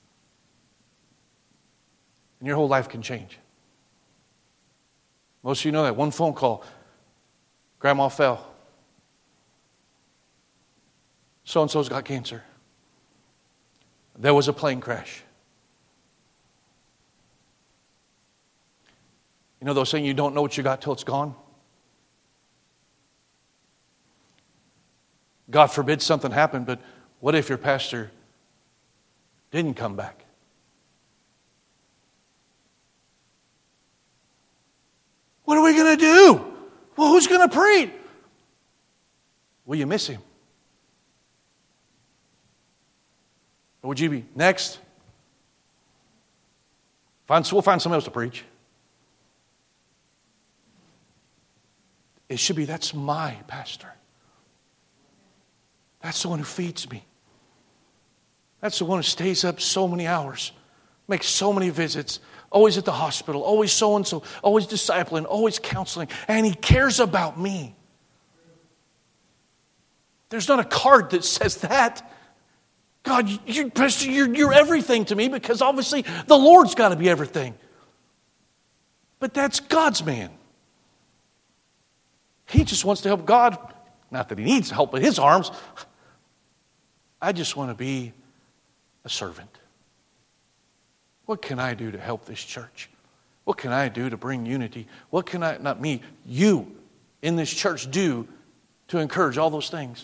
and your whole life can change. Most of you know that. One phone call, grandma fell. So-and-so's got cancer. There was a plane crash. You know those things you don't know what you got till it's gone? God forbid something happened, but what if your pastor didn't come back? What are we going to do? Well, who's going to preach? Will you miss him? Or would you be next? We'll find somebody else to preach. It should be, that's my pastor. That's the one who feeds me. That's the one who stays up so many hours, makes so many visits, always at the hospital, always so-and-so, always discipling, always counseling, and he cares about me. There's not a card that says that. God, Pastor, you're everything to me, because obviously the Lord's got to be everything. But that's God's man. He just wants to help God. Not that he needs help with his arms. I just want to be a servant. What can I do to help this church? What can I do to bring unity? What can I, not me, you in this church do to encourage all those things?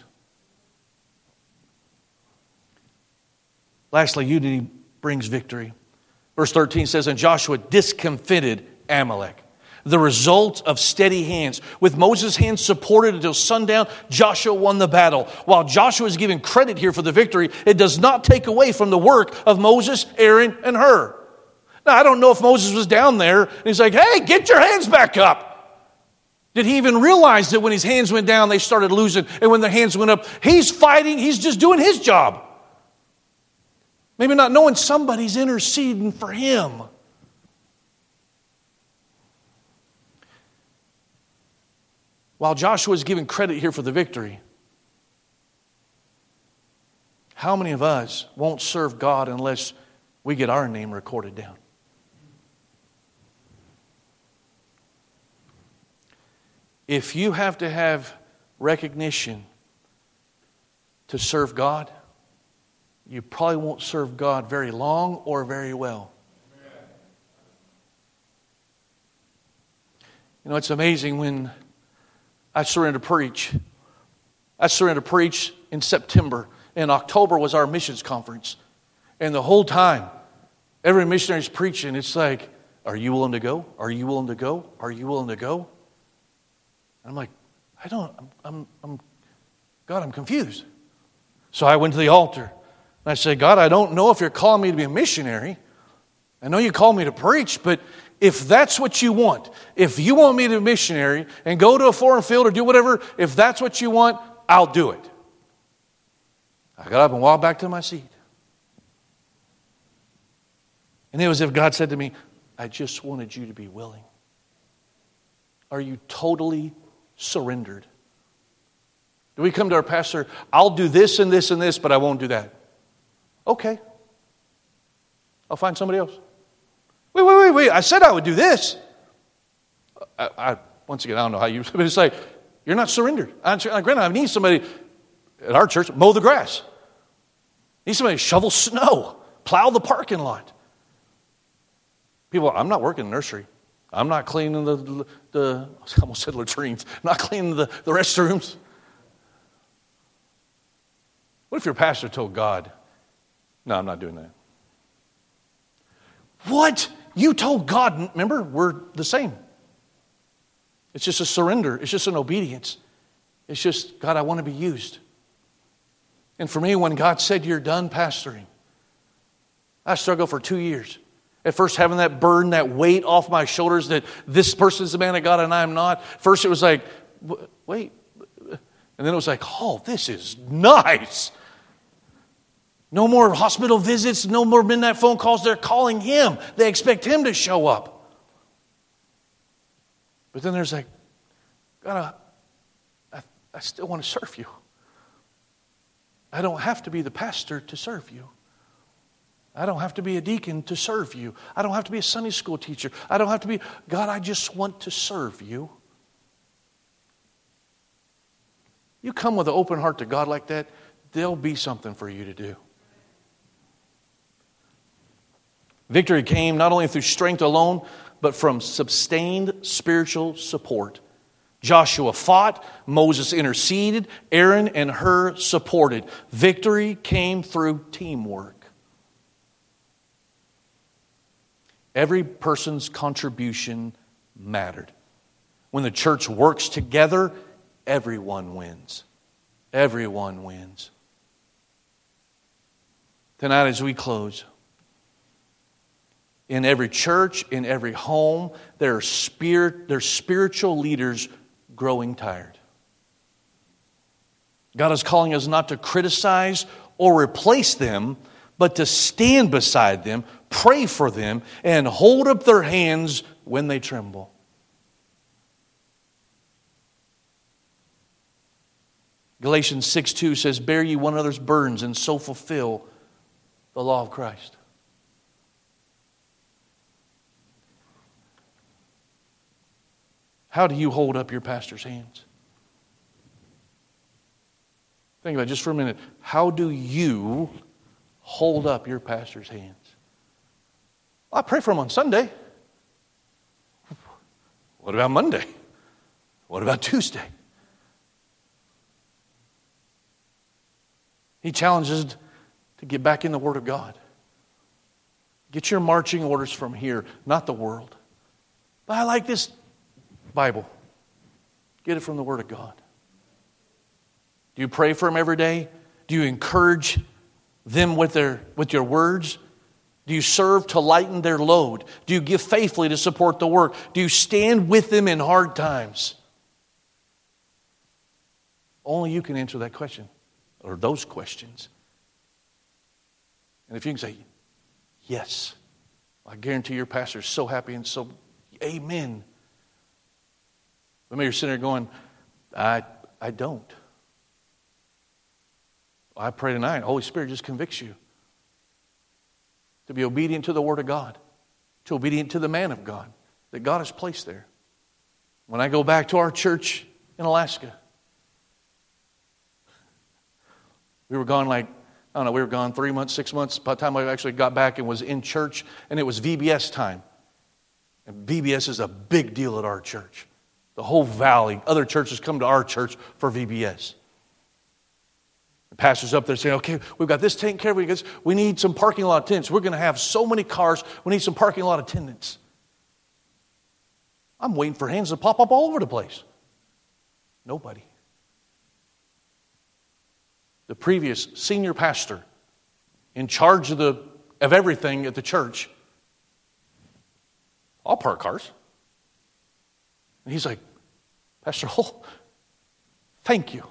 Lastly, unity brings victory. Verse 13 says, and Joshua discomfited Amalek. The result of steady hands. With Moses' hands supported until sundown, Joshua won the battle. While Joshua is given credit here for the victory, it does not take away from the work of Moses, Aaron, and Hur. Now, I don't know if Moses was down there and he's like, hey, get your hands back up. Did he even realize that when his hands went down, they started losing, and when their hands went up, he's fighting, he's just doing his job. Maybe not knowing somebody's interceding for him. While Joshua is given credit here for the victory, how many of us won't serve God unless we get our name recorded down? If you have to have recognition to serve God, you probably won't serve God very long or very well. You know, it's amazing when I surrendered to preach. I surrendered to preach in September. In October was our missions conference. And the whole time, every missionary's preaching. It's like, are you willing to go? Are you willing to go? Are you willing to go? And I'm like, God, I'm confused. So I went to the altar. And I said, God, I don't know if you're calling me to be a missionary. I know you called me to preach, but if that's what you want, if you want me to be a missionary and go to a foreign field or do whatever, if that's what you want, I'll do it. I got up and walked back to my seat. And it was as if God said to me, I just wanted you to be willing. Are you totally surrendered? Do we come to our pastor, I'll do this and this and this, but I won't do that? Okay. I'll find somebody else. Wait. I said I would do this. Once again, I don't know how you, but it's like, you're not surrendered. Granted, I need somebody at our church, mow the grass. I need somebody to shovel snow, plow the parking lot. People, I'm not working in the nursery. I'm not cleaning the I almost said latrines. I'm not cleaning the restrooms. What if your pastor told God, no, I'm not doing that? What? You told God, remember, we're the same. It's just a surrender. It's just an obedience. It's just, God, I want to be used. And for me, when God said, you're done pastoring, I struggled for 2 years. At first, having that burden, that weight off my shoulders that this person's the man of God and I'm not. First, it was like, wait. And then it was like, oh, this is nice. No more hospital visits, no more midnight phone calls. They're calling Him. They expect Him to show up. But then there's like, God, I still want to serve you. I don't have to be the pastor to serve you. I don't have to be a deacon to serve you. I don't have to be a Sunday school teacher. I don't have to be, God, I just want to serve you. You come with an open heart to God like that, there'll be something for you to do. Victory came not only through strength alone, but from sustained spiritual support. Joshua fought, Moses interceded, Aaron and Hur supported. Victory came through teamwork. Every person's contribution mattered. When the church works together, everyone wins. Everyone wins. Tonight as we close, in every church, in every home, there's spiritual leaders growing tired. God is calling us not to criticize or replace them, but to stand beside them, pray for them, and hold up their hands when they tremble. Galatians 6:2 says, bear ye one another's burdens and so fulfill the law of Christ. How do you hold up your pastor's hands? Think about it just for a minute. How do you hold up your pastor's hands? I pray for him on Sunday. What about Monday? What about Tuesday? He challenges to get back in the Word of God. Get your marching orders from here, not the world. But I like this Bible. Get it from the Word of God. Do you pray for them every day? Do you encourage them with your words? Do you serve to lighten their load? Do you give faithfully to support the work? Do you stand with them in hard times? Only you can answer that question, or those questions. And if you can say, yes, I guarantee your pastor is so happy and so, amen. But maybe you're sitting there going, I don't. I pray tonight, Holy Spirit just convicts you to be obedient to the Word of God, to obedient to the man of God that God has placed there. When I go back to our church in Alaska, we were gone we were gone 3 months, 6 months. By the time I actually got back and was in church, and it was VBS time. And VBS is a big deal at our church. The whole valley, other churches come to our church for VBS. The pastor's up there saying, okay, we've got this taken care of. We need some parking lot attendants. We're going to have so many cars. We need some parking lot attendants. I'm waiting for hands to pop up all over the place. Nobody. The previous senior pastor in charge of everything at the church, I'll park cars. And he's like, Pastor Hull, thank you.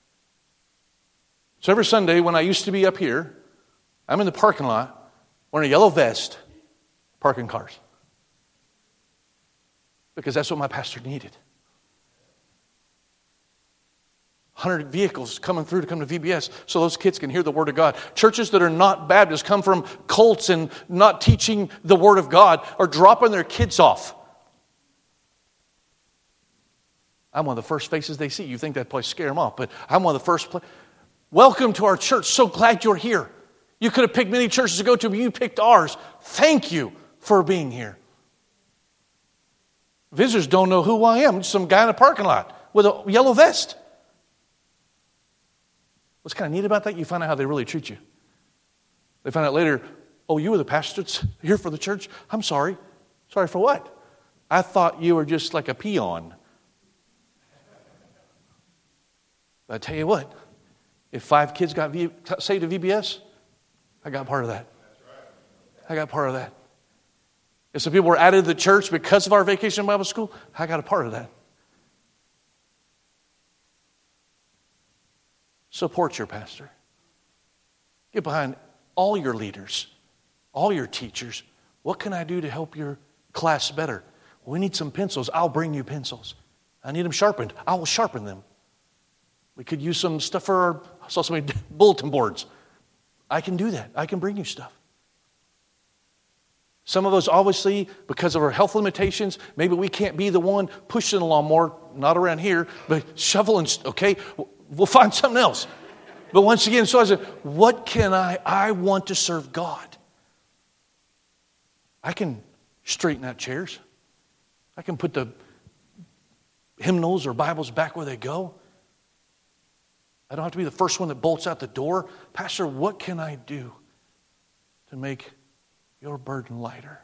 So every Sunday when I used to be up here, I'm in the parking lot wearing a yellow vest, parking cars. Because that's what my pastor needed. 100 vehicles coming through to come to VBS so those kids can hear the Word of God. Churches that are not Baptist, come from cults and not teaching the Word of God, are dropping their kids off. I'm one of the first faces they see. You think that place scare them off, but I'm one of the first. Welcome to our church. So glad you're here. You could have picked many churches to go to, but you picked ours. Thank you for being here. Visitors don't know who I am. Some guy in a parking lot with a yellow vest. What's kind of neat about that? You find out how they really treat you. They find out later, oh, you were the pastor that's here for the church? I'm sorry. Sorry for what? I thought you were just like a peon. But I tell you what, if 5 kids got saved at VBS, I got part of that. I got part of that. If some people were added to the church because of our Vacation Bible School, I got a part of that. Support your pastor. Get behind all your leaders, all your teachers. What can I do to help your class better? We need some pencils. I'll bring you pencils. I need them sharpened. I will sharpen them. We could use some stuff for I saw so many bulletin boards. I can do that. I can bring you stuff. Some of us, obviously, because of our health limitations, maybe we can't be the one pushing the lawnmower, not around here, but shoveling, okay? We'll find something else. But once again, so I said, what can I want to serve God. I can straighten out chairs. I can put the hymnals or Bibles back where they go. I don't have to be the first one that bolts out the door. Pastor, what can I do to make your burden lighter?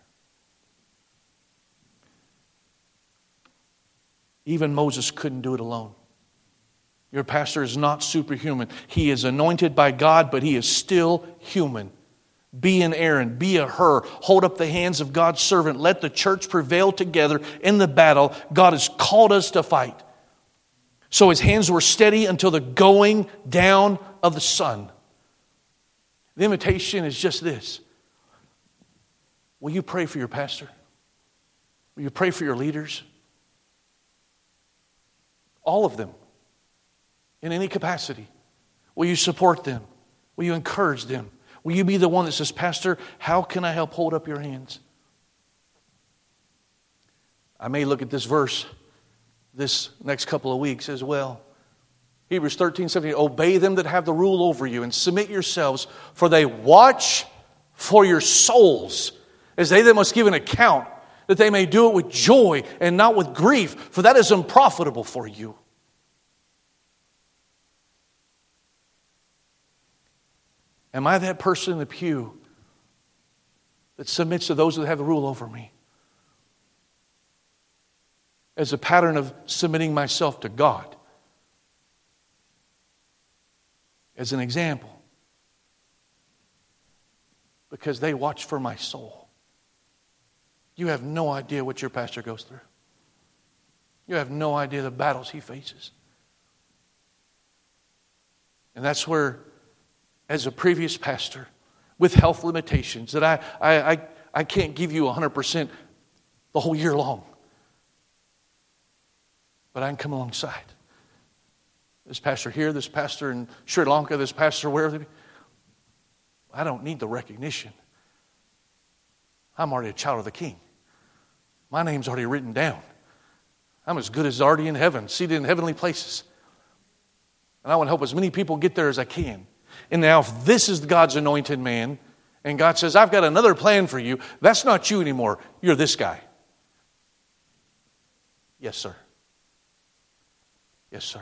Even Moses couldn't do it alone. Your pastor is not superhuman. He is anointed by God, but he is still human. Be an Aaron, be a Hur. Hold up the hands of God's servant. Let the church prevail together in the battle God has called us to fight. So his hands were steady until the going down of the sun. The invitation is just this. Will you pray for your pastor? Will you pray for your leaders? All of them. In any capacity. Will you support them? Will you encourage them? Will you be the one that says, Pastor, how can I help hold up your hands? I may look at this verse this next couple of weeks as well. Hebrews 13:17, obey them that have the rule over you and submit yourselves, for they watch for your souls, as they that must give an account, that they may do it with joy and not with grief, for that is unprofitable for you. Am I that person in the pew that submits to those that have the rule over me? As a pattern of submitting myself to God. As an example. Because they watch for my soul. You have no idea what your pastor goes through. You have no idea the battles he faces. And that's where, as a previous pastor with health limitations, that I can't give you 100% the whole year long. But I can come alongside. This pastor here, this pastor in Sri Lanka, this pastor wherever. I don't need the recognition. I'm already a child of the King. My name's already written down. I'm as good as already in heaven, seated in heavenly places. And I want to help as many people get there as I can. And now if this is God's anointed man, and God says, I've got another plan for you, that's not you anymore. You're this guy. Yes, sir. Yes, sir.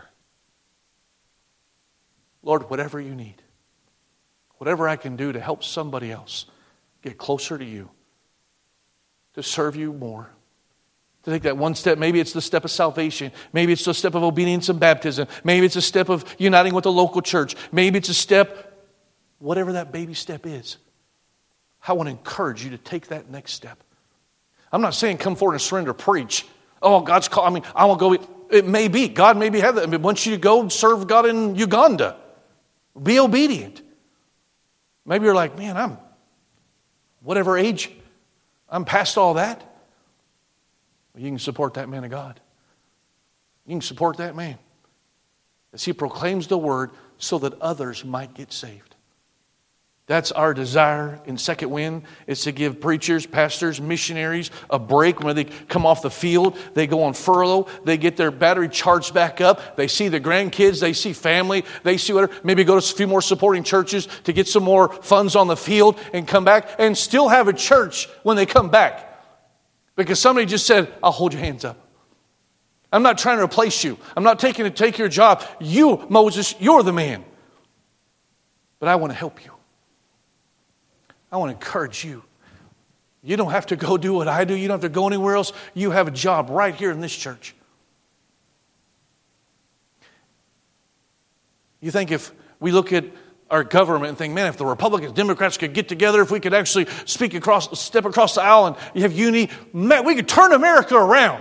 Lord, whatever you need, whatever I can do to help somebody else get closer to you, to serve you more, to take that one step. Maybe it's the step of salvation. Maybe it's the step of obedience and baptism. Maybe it's a step of uniting with the local church. Maybe it's a step, whatever that baby step is. I want to encourage you to take that next step. I'm not saying come forward and surrender, preach. Oh, God's called. I want to go. It may be. God maybe have that. Once you go serve God in Uganda, be obedient. Maybe you're like, man, I'm whatever age, I'm past all that. Well, you can support that man of God. You can support that man as he proclaims the word so that others might get saved. That's our desire in Second Wind, is to give preachers, pastors, missionaries a break when they come off the field. They go on furlough. They get their battery charged back up. They see the grandkids. They see family. They see whatever. Maybe go to a few more supporting churches to get some more funds on the field and come back and still have a church when they come back. Because somebody just said, I'll hold your hands up. I'm not trying to replace you. I'm not taking to take your job. You, Moses, you're the man. But I want to help you. I want to encourage you. You don't have to go do what I do. You don't have to go anywhere else. You have a job right here in this church. You think if we look at our government and think, man, if the Republicans, Democrats could get together, if we could actually step across the aisle and you have unity, man, we could turn America around.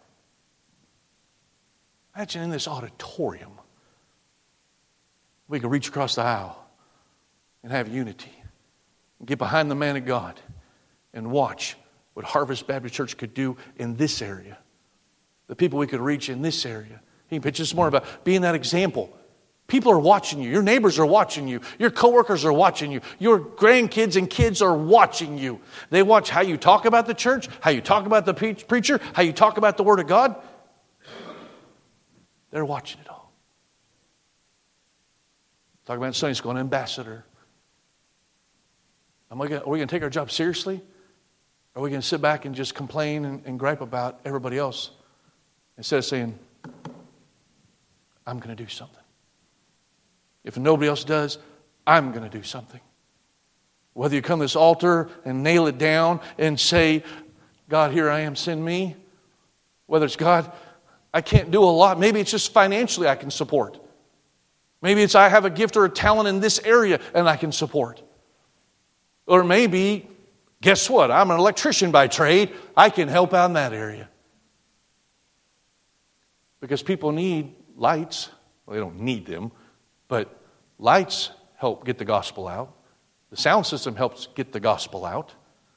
Imagine in this auditorium, we could reach across the aisle and have unity. And get behind the man of God and watch what Harvest Baptist Church could do in this area. The people we could reach in this area. He can pitch this more about being that example. People are watching you. Your neighbors are watching you. Your coworkers are watching you. Your grandkids and kids are watching you. They watch how you talk about the church, how you talk about the preacher, how you talk about the Word of God. They're watching it all. Talk about Sunday school, an ambassador. Are we going to take our job seriously? Or are we going to sit back and just complain and gripe about everybody else instead of saying, I'm going to do something. If nobody else does, I'm going to do something. Whether you come to this altar and nail it down and say, God, here I am, send me. Whether it's, God, I can't do a lot. Maybe it's just financially I can support. Maybe it's I have a gift or a talent in this area and I can support. Or maybe, guess what? I'm an electrician by trade. I can help out in that area. Because people need lights. Well, they don't need them, but lights help get the gospel out. The sound system helps get the gospel out.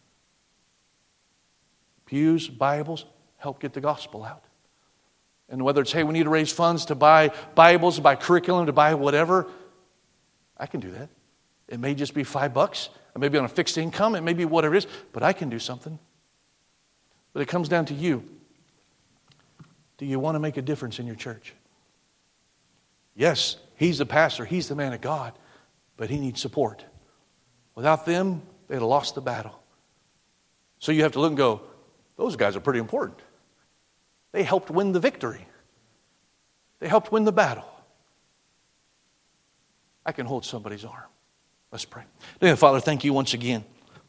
Pews, Bibles help get the gospel out. And whether it's, hey, we need to raise funds to buy Bibles, to buy curriculum, to buy whatever, I can do that. It may just be $5. It may be on a fixed income. It may be whatever it is. But I can do something. But it comes down to you. Do you want to make a difference in your church? Yes, he's the pastor. He's the man of God. But he needs support. Without them, they'd have lost the battle. So you have to look and go, those guys are pretty important. They helped win the victory. They helped win the battle. I can hold somebody's arm. Let's pray. Dear Father, thank you once again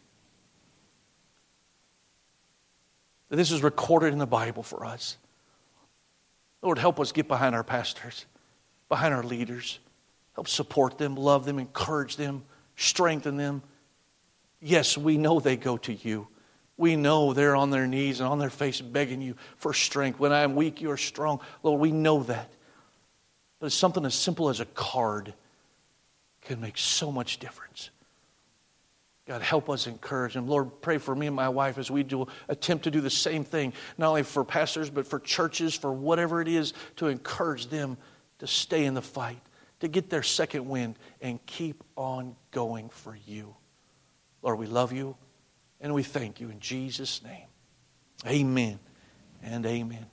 that this is recorded in the Bible for us. Lord, help us get behind our pastors, behind our leaders. Help support them, love them, encourage them, strengthen them. Yes, we know they go to you. We know they're on their knees and on their face begging you for strength. When I am weak, you are strong. Lord, we know that. But it's something as simple as a card can make so much difference. God, help us encourage them. Lord, pray for me and my wife as we do attempt to do the same thing, not only for pastors, but for churches, for whatever it is, to encourage them to stay in the fight, to get their second wind, and keep on going for you. Lord, we love you, and we thank you in Jesus' name. Amen and amen.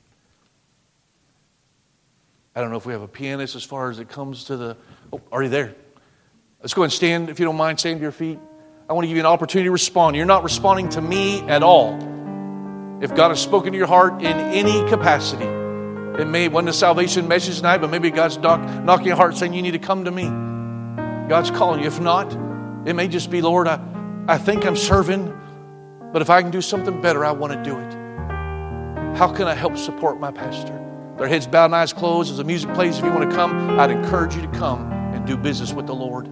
I don't know if we have a pianist as far as it comes to the... Oh, are you there? Let's go ahead and stand, if you don't mind, stand to your feet. I want to give you an opportunity to respond. You're not responding to me at all. If God has spoken to your heart in any capacity, it may wasn't a salvation message tonight, but maybe God's knocking your heart saying you need to come to me. God's calling you. If not, it may just be, Lord, I think I'm serving, but if I can do something better, I want to do it. How can I help support my pastor? Their heads bowed and eyes closed. As the music plays, if you want to come, I'd encourage you to come and do business with the Lord.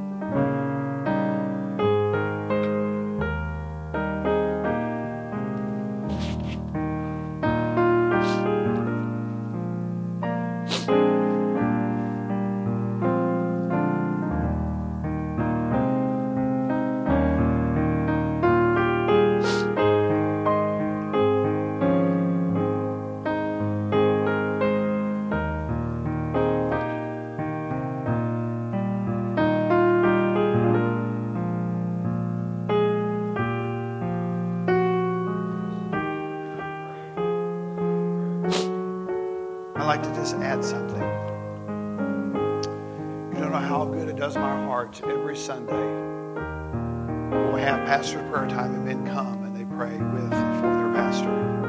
I'd like to just add something. You don't know how good it does my heart every Sunday when we have pastor prayer time and men come and they pray with and for their your pastor.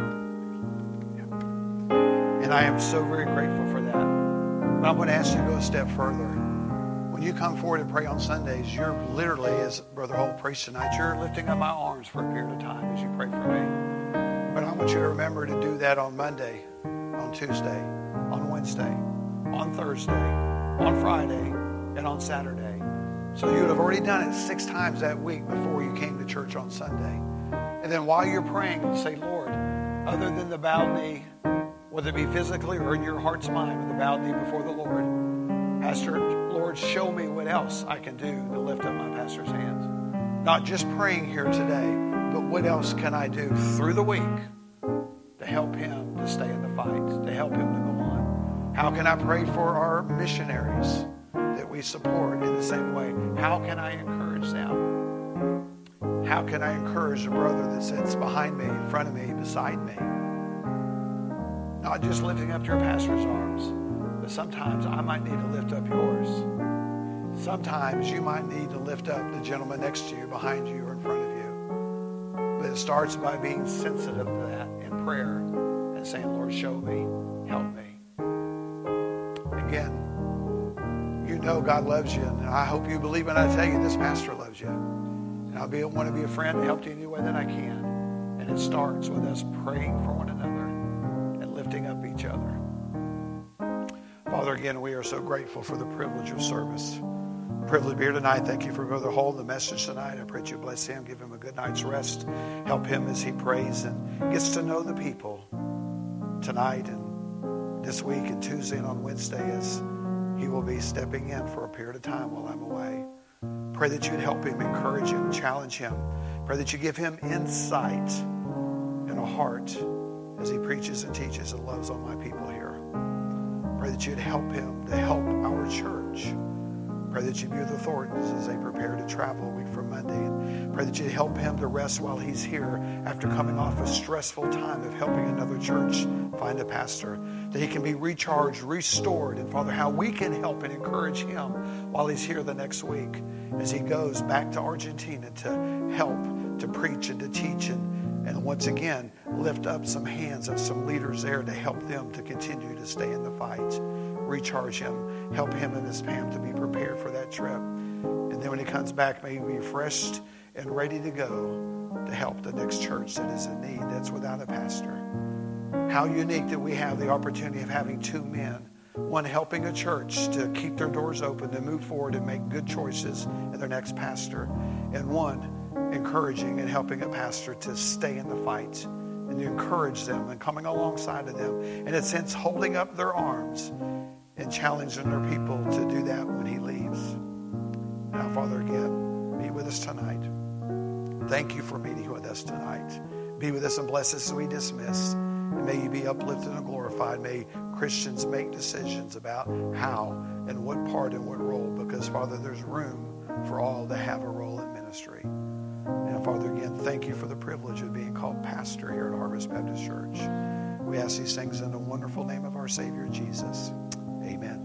Yeah. And I am so very grateful for that. But I'm going to ask you to go a step further. When you come forward and pray on Sundays, you're literally, as Brother Holt preached tonight, you're lifting up my arms for a period of time as you pray for me. But I want you to remember to do that on Monday, on Tuesday, on Wednesday, on Thursday, on Friday, and on Saturday. So you would have already done it 6 times that week before you came to church on Sunday. And then while you're praying, you say, Lord, other than the bowed knee, whether it be physically or in your heart's mind with the bowed knee before the Lord, Pastor, Lord, show me what else I can do to lift up my pastor's hands. Not just praying here today, but what else can I do through the week to help him to stay in the fight, to help him to go on? How can I pray for our missionaries that we support in the same way? How can I encourage them? How can I encourage the brother that sits behind me, in front of me, beside me? Not just lifting up your pastor's arms, but sometimes I might need to lift up yours. Sometimes you might need to lift up the gentleman next to you, behind you, or in front of you. But it starts by being sensitive to that in prayer and saying, Lord, show me, help me. Again, you know God loves you, and I hope you believe when I tell you this pastor loves you. And I'll want to be a friend to help you any way that I can. And it starts with us praying for one another and lifting up each other. Father, again, we are so grateful for the privilege of service. The privilege to be here tonight. Thank you for Brother Holt, the message tonight. I pray that you bless him, give him a good night's rest. Help him as he prays and gets to know the people tonight and this week and Tuesday and on Wednesday as he will be stepping in for a period of time while I'm away. Pray that you'd help him, encourage him, challenge him. Pray that you give him insight and a heart as he preaches and teaches and loves on my people here. Pray that you'd help him to help our church. Pray that you'd be with the Thorntons as they prepare to travel a week from Monday. And pray that you'd help him to rest while he's here after coming off a stressful time of helping another church find a pastor. That he can be recharged, restored. And Father, how we can help and encourage him while he's here the next week as he goes back to Argentina to help, to preach and to teach and once again, lift up some hands of some leaders there to help them to continue to stay in the fight. Recharge him. Help him and Miss Pam to be prepared for that trip. And then when he comes back, may he be refreshed and ready to go to help the next church that is in need, that's without a pastor. How unique that we have the opportunity of having 2 men. One helping a church to keep their doors open, to move forward and make good choices in their next pastor. And one encouraging and helping a pastor to stay in the fight and to encourage them and coming alongside of them. And in a sense, holding up their arms and challenging their people to do that when he leaves. Now, Father, again, be with us tonight. Thank you for meeting with us tonight. Be with us and bless us as we dismiss. And may you be uplifted and glorified. May Christians make decisions about how and what part and what role, because, Father, there's room for all to have a role in ministry. And, Father, again, thank you for the privilege of being called pastor here at Harvest Baptist Church. We ask these things in the wonderful name of our Savior, Jesus. Amen.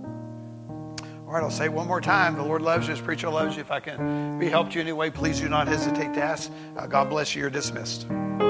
All right, I'll say it one more time. The Lord loves you. This preacher loves you. If I can be helped you in any way, please do not hesitate to ask. God bless you. You're dismissed.